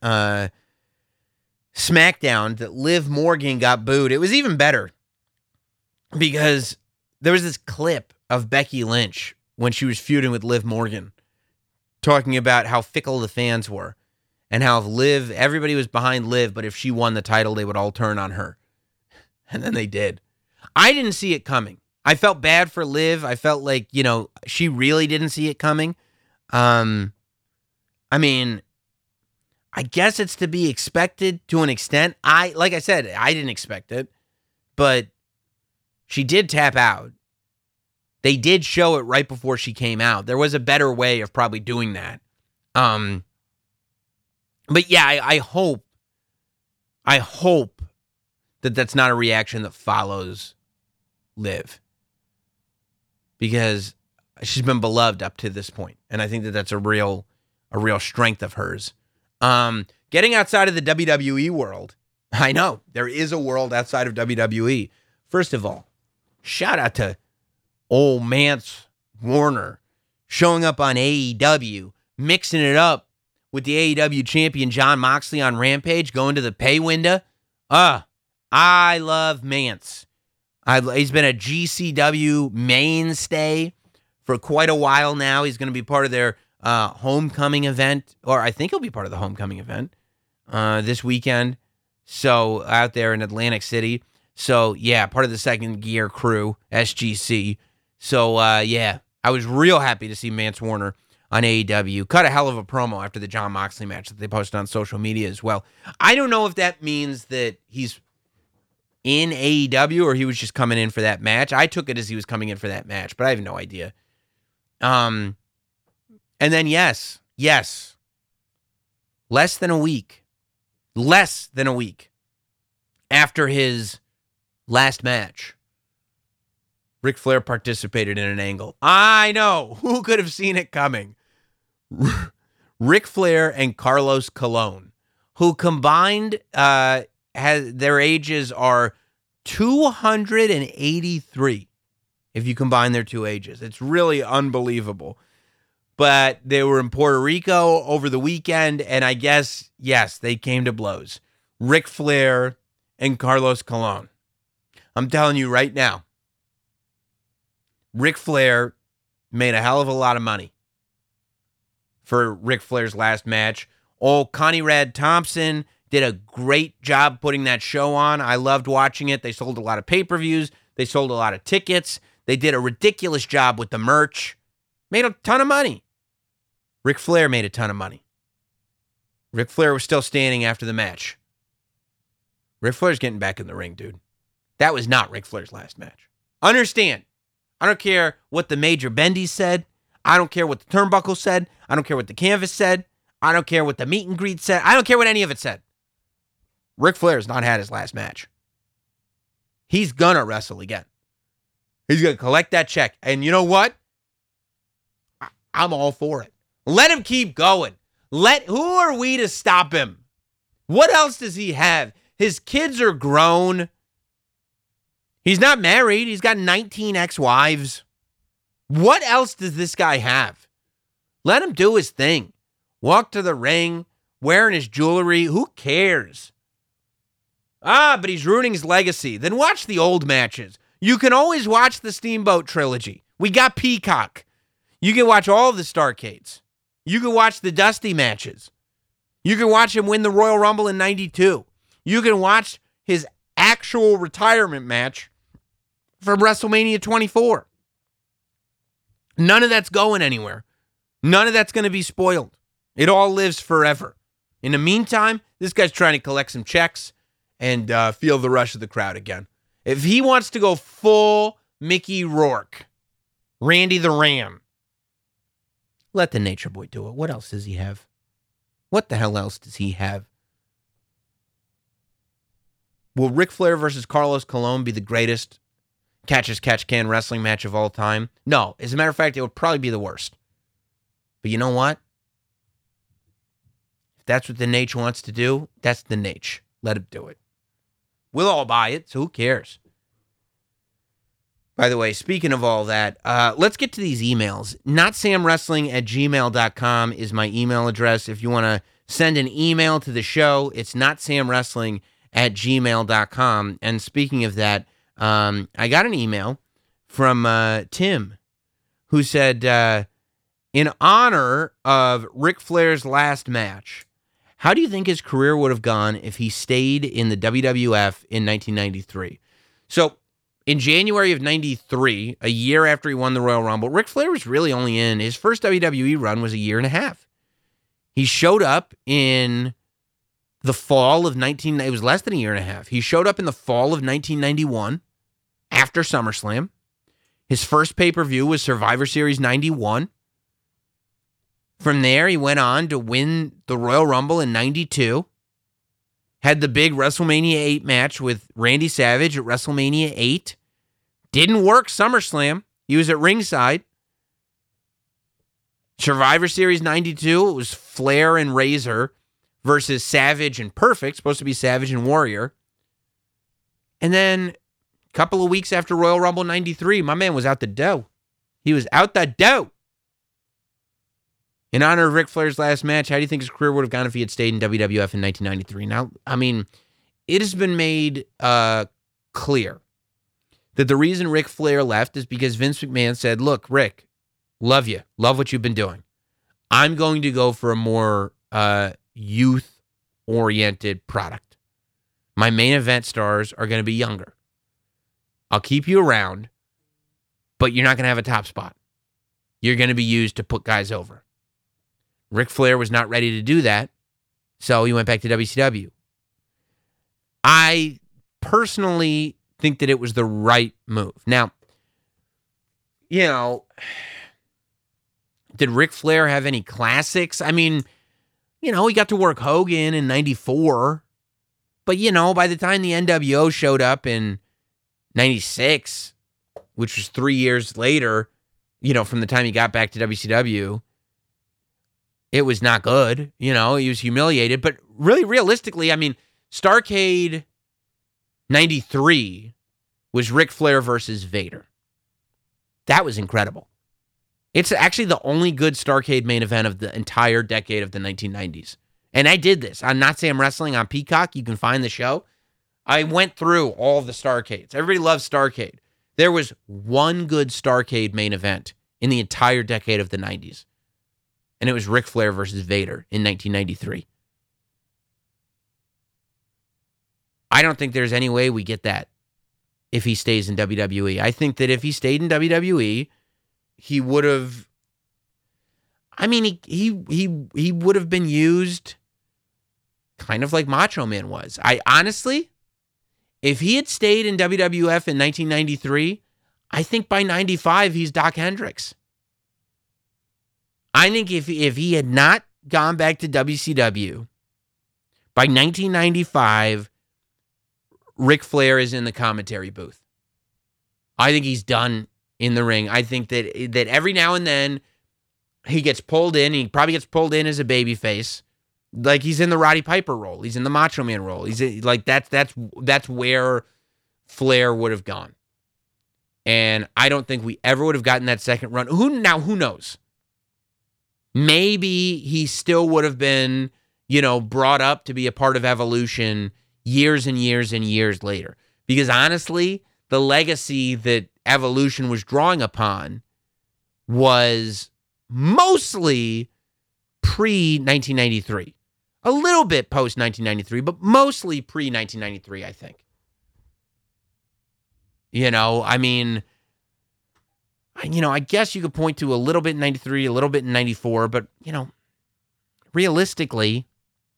SmackDown that Liv Morgan got booed. It was even better because there was this clip of Becky Lynch when she was feuding with Liv Morgan talking about how fickle the fans were and how if everybody was behind Liv, but if she won the title, they would all turn on her. And then they did. I didn't see it coming. I felt bad for Liv. I felt like, she really didn't see it coming. I mean, I guess it's to be expected to an extent. Like I said, I didn't expect it, but she did tap out. They did show it right before she came out. There was a better way of probably doing that. But yeah, I hope that that's not a reaction that follows Liv, because she's been beloved up to this point, and I think that that's a real strength of hers. Getting outside of the WWE world, I know there is a world outside of WWE. First of all, shout out to old Mance Warner showing up on AEW, mixing it up with the AEW champion Jon Moxley on Rampage, going to the pay window. I love Mance. He's been a GCW mainstay for quite a while now. He's going to be part of their homecoming event, or I think he'll be part of the homecoming event this weekend. So out there in Atlantic City. So yeah, part of the Second Gear crew, SGC. So yeah, I was real happy to see Mance Warner on AEW. Cut a hell of a promo after the Jon Moxley match that they posted on social media as well. I don't know if that means that he's in AEW or he was just coming in for that match. I took it as he was coming in for that match, but I have no idea. And then yes, less than a week after his last match, Ric Flair participated in an angle. I know, who could have seen it coming? Ric Flair and Carlos Colon, who combined their ages are 283. If you combine their two ages, it's really unbelievable. But they were in Puerto Rico over the weekend, and I guess, yes, they came to blows. Ric Flair and Carlos Colon. I'm telling you right now, Ric Flair made a hell of a lot of money for Ric Flair's last match. Connie Rad Thompson did a great job putting that show on. I loved watching it. They sold a lot of pay-per-views. They sold a lot of tickets. They did a ridiculous job with the merch. Made a ton of money. Ric Flair made a ton of money. Ric Flair was still standing after the match. Ric Flair's getting back in the ring, dude. That was not Ric Flair's last match. Understand. I don't care what the Major Bendy said. I don't care what the Turnbuckle said. I don't care what the Canvas said. I don't care what the meet and greet said. I don't care what any of it said. Ric Flair's not had his last match. He's gonna wrestle again. He's gonna collect that check. And you know what? I'm all for it. Let him keep going. Who are we to stop him? What else does he have? His kids are grown. He's not married. He's got 19 ex-wives. What else does this guy have? Let him do his thing. Walk to the ring, wearing his jewelry. Who cares? But he's ruining his legacy. Then watch the old matches. You can always watch the Steamboat trilogy. We got Peacock. You can watch all of the Starcades. You can watch the Dusty matches. You can watch him win the Royal Rumble in 92. You can watch his actual retirement match from WrestleMania 24. None of that's going anywhere. None of that's going to be spoiled. It all lives forever. In the meantime, this guy's trying to collect some checks and feel the rush of the crowd again. If he wants to go full Mickey Rourke, Randy the Ram, let the Nature Boy do it. What else does he have? What the hell else does he have? Will Ric Flair versus Carlos Colon be the greatest catch-as-catch-can wrestling match of all time? No. As a matter of fact, it would probably be the worst. But you know what? If that's what the Nature wants to do, that's the Nature. Let him do it. We'll all buy it, so who cares? By the way, speaking of all that, let's get to these emails. NotSamWrestling@gmail.com is my email address. If you want to send an email to the show, it's NotSamWrestling@gmail.com. And speaking of that, I got an email from Tim, who said, in honor of Ric Flair's last match, how do you think his career would have gone if he stayed in the WWF in 1993? So, in January of 93, a year after he won the Royal Rumble, Ric Flair was really only in, his first WWE run was a year and a half. He showed up in the fall of it was less than a year and a half. He showed up in the fall of 1991 after SummerSlam. His first pay-per-view was Survivor Series 91. From there, he went on to win the Royal Rumble in 92. Had the big WrestleMania 8 match with Randy Savage at WrestleMania 8. Didn't work SummerSlam. He was at ringside. Survivor Series 92, it was Flair and Razor versus Savage and Perfect. Supposed to be Savage and Warrior. And then a couple of weeks after Royal Rumble 93, my man was out the dough. He was out the dough. In honor of Ric Flair's last match, how do you think his career would have gone if he had stayed in WWF in 1993? Now, I mean, it has been made clear that the reason Ric Flair left is because Vince McMahon said, look, Rick, love you. Love what you've been doing. I'm going to go for a more youth-oriented product. My main event stars are going to be younger. I'll keep you around, but you're not going to have a top spot. You're going to be used to put guys over. Ric Flair was not ready to do that, so he went back to WCW. I personally think that it was the right move. Now, you know, did Ric Flair have any classics? I mean, you know, he got to work Hogan in 94, but, you know, by the time the NWO showed up in 96, which was 3 years later, you know, from the time he got back to WCW, it was not good. You know, he was humiliated. But really, realistically, I mean, Starrcade 93 was Ric Flair versus Vader. That was incredible. It's actually the only good Starrcade main event of the entire decade of the 1990s. And I did this on Not Sam Wrestling on Peacock. You can find the show. I went through all of the Starrcades. Everybody loves Starrcade. There was one good Starrcade main event in the entire decade of the 90s. And it was Ric Flair versus Vader in 1993. I don't think there's any way we get that if he stays in WWE. I think that if he stayed in WWE, he would have, I mean, he would have been used kind of like Macho Man was. I honestly, if he had stayed in WWF in 1993, I think by 95 he's Doc Hendricks. I think if he had not gone back to WCW, by 1995, Ric Flair is in the commentary booth. I think he's done in the ring. I think that every now and then he gets pulled in. He probably gets pulled in as a babyface, like he's in the Roddy Piper role. He's in the Macho Man role. He's like that's where Flair would have gone. And I don't think we ever would have gotten that second run. Who knows? Maybe he still would have been, you know, brought up to be a part of Evolution years and years and years later. Because honestly, the legacy that Evolution was drawing upon was mostly pre-1993. A little bit post-1993, but mostly pre-1993, I think. I guess you could point to a little bit in 93, a little bit in 94, but, realistically,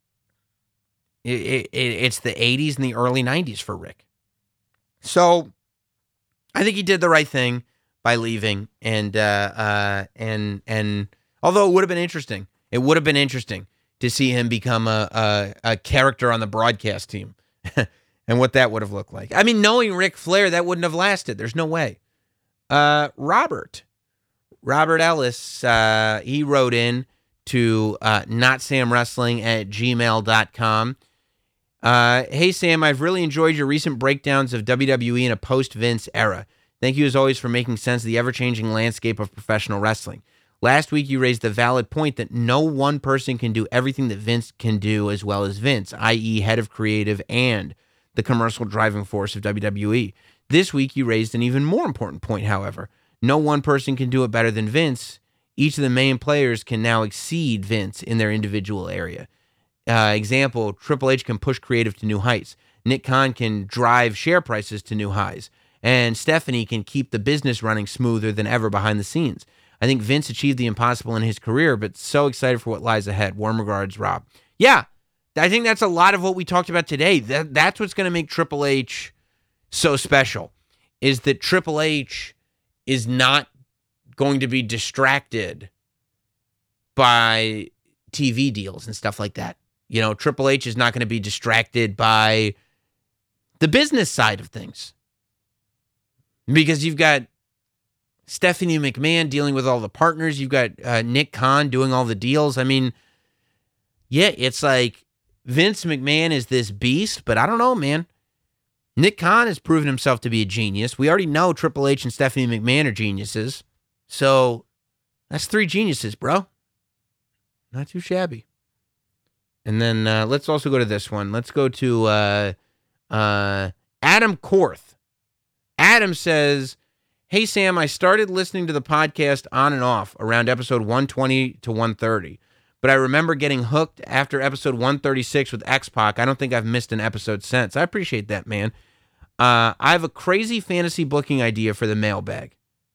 it's the 80s and the early 90s for Rick. So I think he did the right thing by leaving, and although it would have been interesting to see him become a character on the broadcast team and what that would have looked like. I mean, knowing Ric Flair, that wouldn't have lasted. There's no way. Robert Ellis, he wrote in to notsamwrestling@gmail.com. Hey, Sam, I've really enjoyed your recent breakdowns of WWE in a post-Vince era. Thank you, as always, for making sense of the ever-changing landscape of professional wrestling. Last week, you raised the valid point that no one person can do everything that Vince can do as well as Vince, i.e. head of creative and the commercial driving force of WWE. This week, you raised an even more important point, however. No one person can do it better than Vince. Each of the main players can now exceed Vince in their individual area. Example, Triple H can push creative to new heights. Nick Khan can drive share prices to new highs. And Stephanie can keep the business running smoother than ever behind the scenes. I think Vince achieved the impossible in his career, but so excited for what lies ahead. Warm regards, Rob. Yeah, I think that's a lot of what we talked about today. That's what's going to make Triple H so special, is that Triple H is not going to be distracted by TV deals and stuff like that. Triple H is not going to be distracted by the business side of things. Because you've got Stephanie McMahon dealing with all the partners. You've got Nick Khan doing all the deals. I mean, yeah, it's like Vince McMahon is this beast, but I don't know, man. Nick Khan has proven himself to be a genius. We already know Triple H and Stephanie McMahon are geniuses. So that's 3 geniuses, bro. Not too shabby. And then let's also go to this one. Let's go to Adam Korth. Adam says, hey, Sam, I started listening to the podcast on and off around episode 120 to 130, but I remember getting hooked after episode 136 with X-Pac. I don't think I've missed an episode since. I appreciate that, man. I have a crazy fantasy booking idea for the mailbag.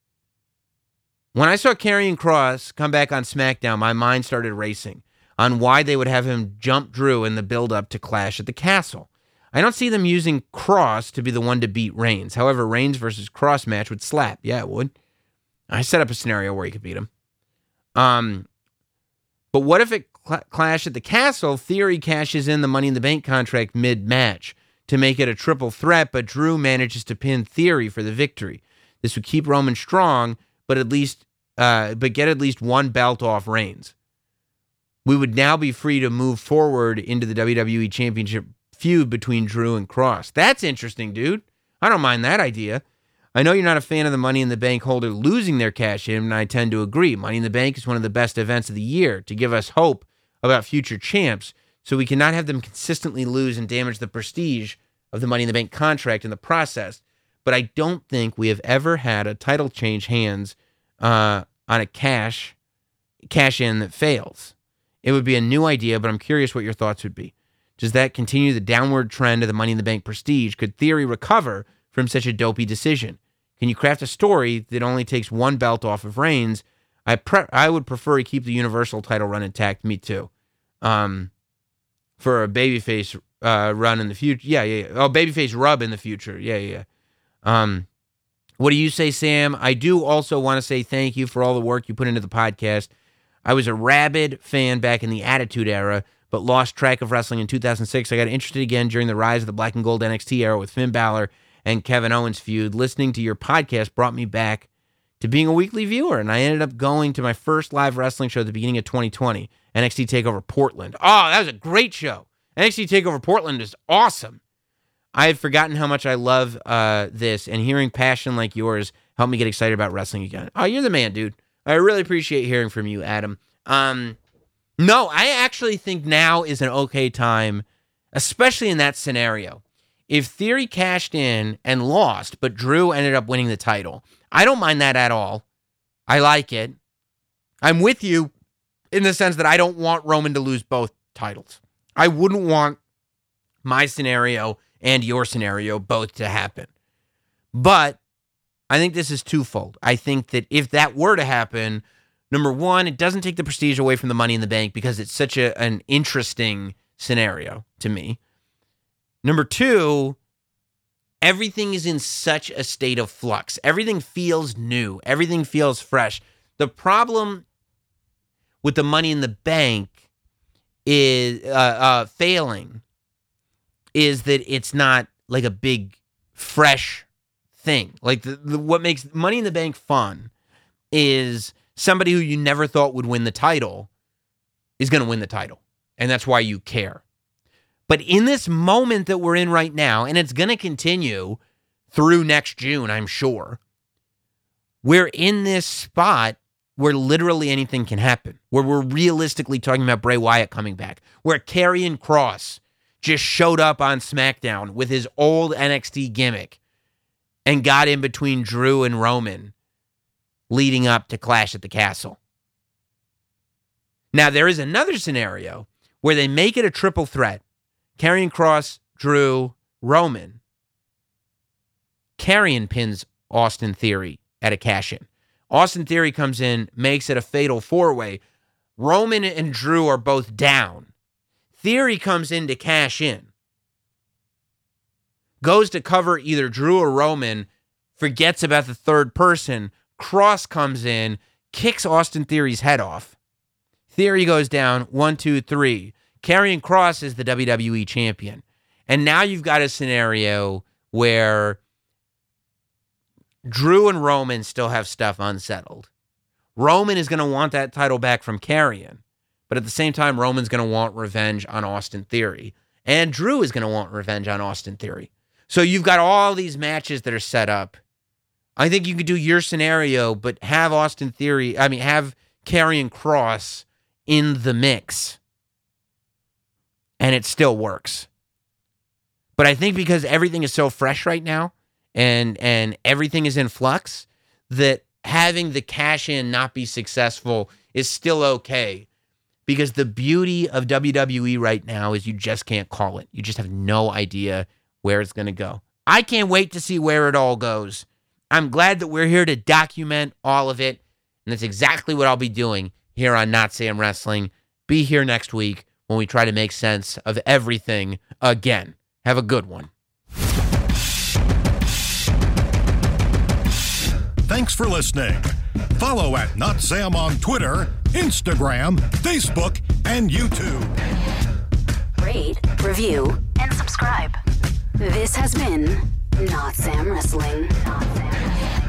When I saw Karrion Kross come back on SmackDown, my mind started racing on why they would have him jump Drew in the build-up to Clash at the Castle. I don't see them using Kross to be the one to beat Reigns. However, Reigns versus Kross match would slap. Yeah, it would. I set up a scenario where he could beat him. But what if at Clash at the Castle, Theory cashes in the Money in the Bank contract mid-match to make it a triple threat, but Drew manages to pin Theory for the victory. This would keep Roman strong, but get at least one belt off Reigns. We would now be free to move forward into the WWE Championship feud between Drew and Kross. That's interesting, dude. I don't mind that idea. I know you're not a fan of the Money in the Bank holder losing their cash in, and I tend to agree. Money in the Bank is one of the best events of the year to give us hope about future champs, so we cannot have them consistently lose and damage the prestige of the Money in the Bank contract in the process. But I don't think we have ever had a title change hands on a cash in that fails. It would be a new idea, but I'm curious what your thoughts would be. Does that continue the downward trend of the Money in the Bank prestige? Could Theory recover from such a dopey decision? Can you craft a story that only takes one belt off of Reigns? I would prefer to keep the Universal title run intact. Me too. For a babyface run in the future. Yeah. Oh, babyface rub in the future. Yeah. What do you say, Sam? I do also want to say thank you for all the work you put into the podcast. I was a rabid fan back in the Attitude Era, but lost track of wrestling in 2006. I got interested again during the rise of the Black and Gold NXT era with Finn Balor and Kevin Owens feud. Listening to your podcast brought me back to being a weekly viewer, and I ended up going to my first live wrestling show at the beginning of 2020, NXT TakeOver Portland. Oh, that was a great show. NXT TakeOver Portland is awesome. I had forgotten how much I love this, and hearing passion like yours helped me get excited about wrestling again. Oh, you're the man, dude. I really appreciate hearing from you, Adam. No, I actually think now is an okay time, especially in that scenario. If Theory cashed in and lost, but Drew ended up winning the title, I don't mind that at all. I like it. I'm with you in the sense that I don't want Roman to lose both titles. I wouldn't want my scenario and your scenario both to happen. But I think this is twofold. I think that if that were to happen, number one, it doesn't take the prestige away from the Money in the Bank because it's such an interesting scenario to me. Number two, everything is in such a state of flux. Everything feels new. Everything feels fresh. The problem with the Money in the Bank is failing is that it's not like a big, fresh thing. Like what makes Money in the Bank fun is somebody who you never thought would win the title is going to win the title. And that's why you care. But in this moment that we're in right now, and it's going to continue through next June, I'm sure, we're in this spot where literally anything can happen, where we're realistically talking about Bray Wyatt coming back, where Karrion Kross just showed up on SmackDown with his old NXT gimmick and got in between Drew and Roman leading up to Clash at the Castle. Now, there is another scenario where they make it a triple threat. Karrion Kross, Drew, Roman. Karrion pins Austin Theory at a cash-in. Austin Theory comes in, makes it a fatal four-way. Roman and Drew are both down. Theory comes in to cash in. Goes to cover either Drew or Roman, forgets about the third person. Kross comes in, kicks Austin Theory's head off. Theory goes down, 1, 2, 3. Karrion Kross is the WWE champion. And now you've got a scenario where Drew and Roman still have stuff unsettled. Roman is going to want that title back from Karrion. But at the same time, Roman's going to want revenge on Austin Theory. And Drew is going to want revenge on Austin Theory. So you've got all these matches that are set up. I think you could do your scenario, but have have Karrion Kross in the mix. And it still works. But I think because everything is so fresh right now and everything is in flux, that having the cash-in not be successful is still okay. Because the beauty of WWE right now is you just can't call it. You just have no idea where it's going to go. I can't wait to see where it all goes. I'm glad that we're here to document all of it. And that's exactly what I'll be doing here on Not Sam Wrestling. Be here next week when we try to make sense of everything again. Have a good one. Thanks for listening. Follow at Not Sam on Twitter, Instagram, Facebook, and YouTube. Rate, review, and subscribe. This has been Not Sam Wrestling. Not Sam Wrestling.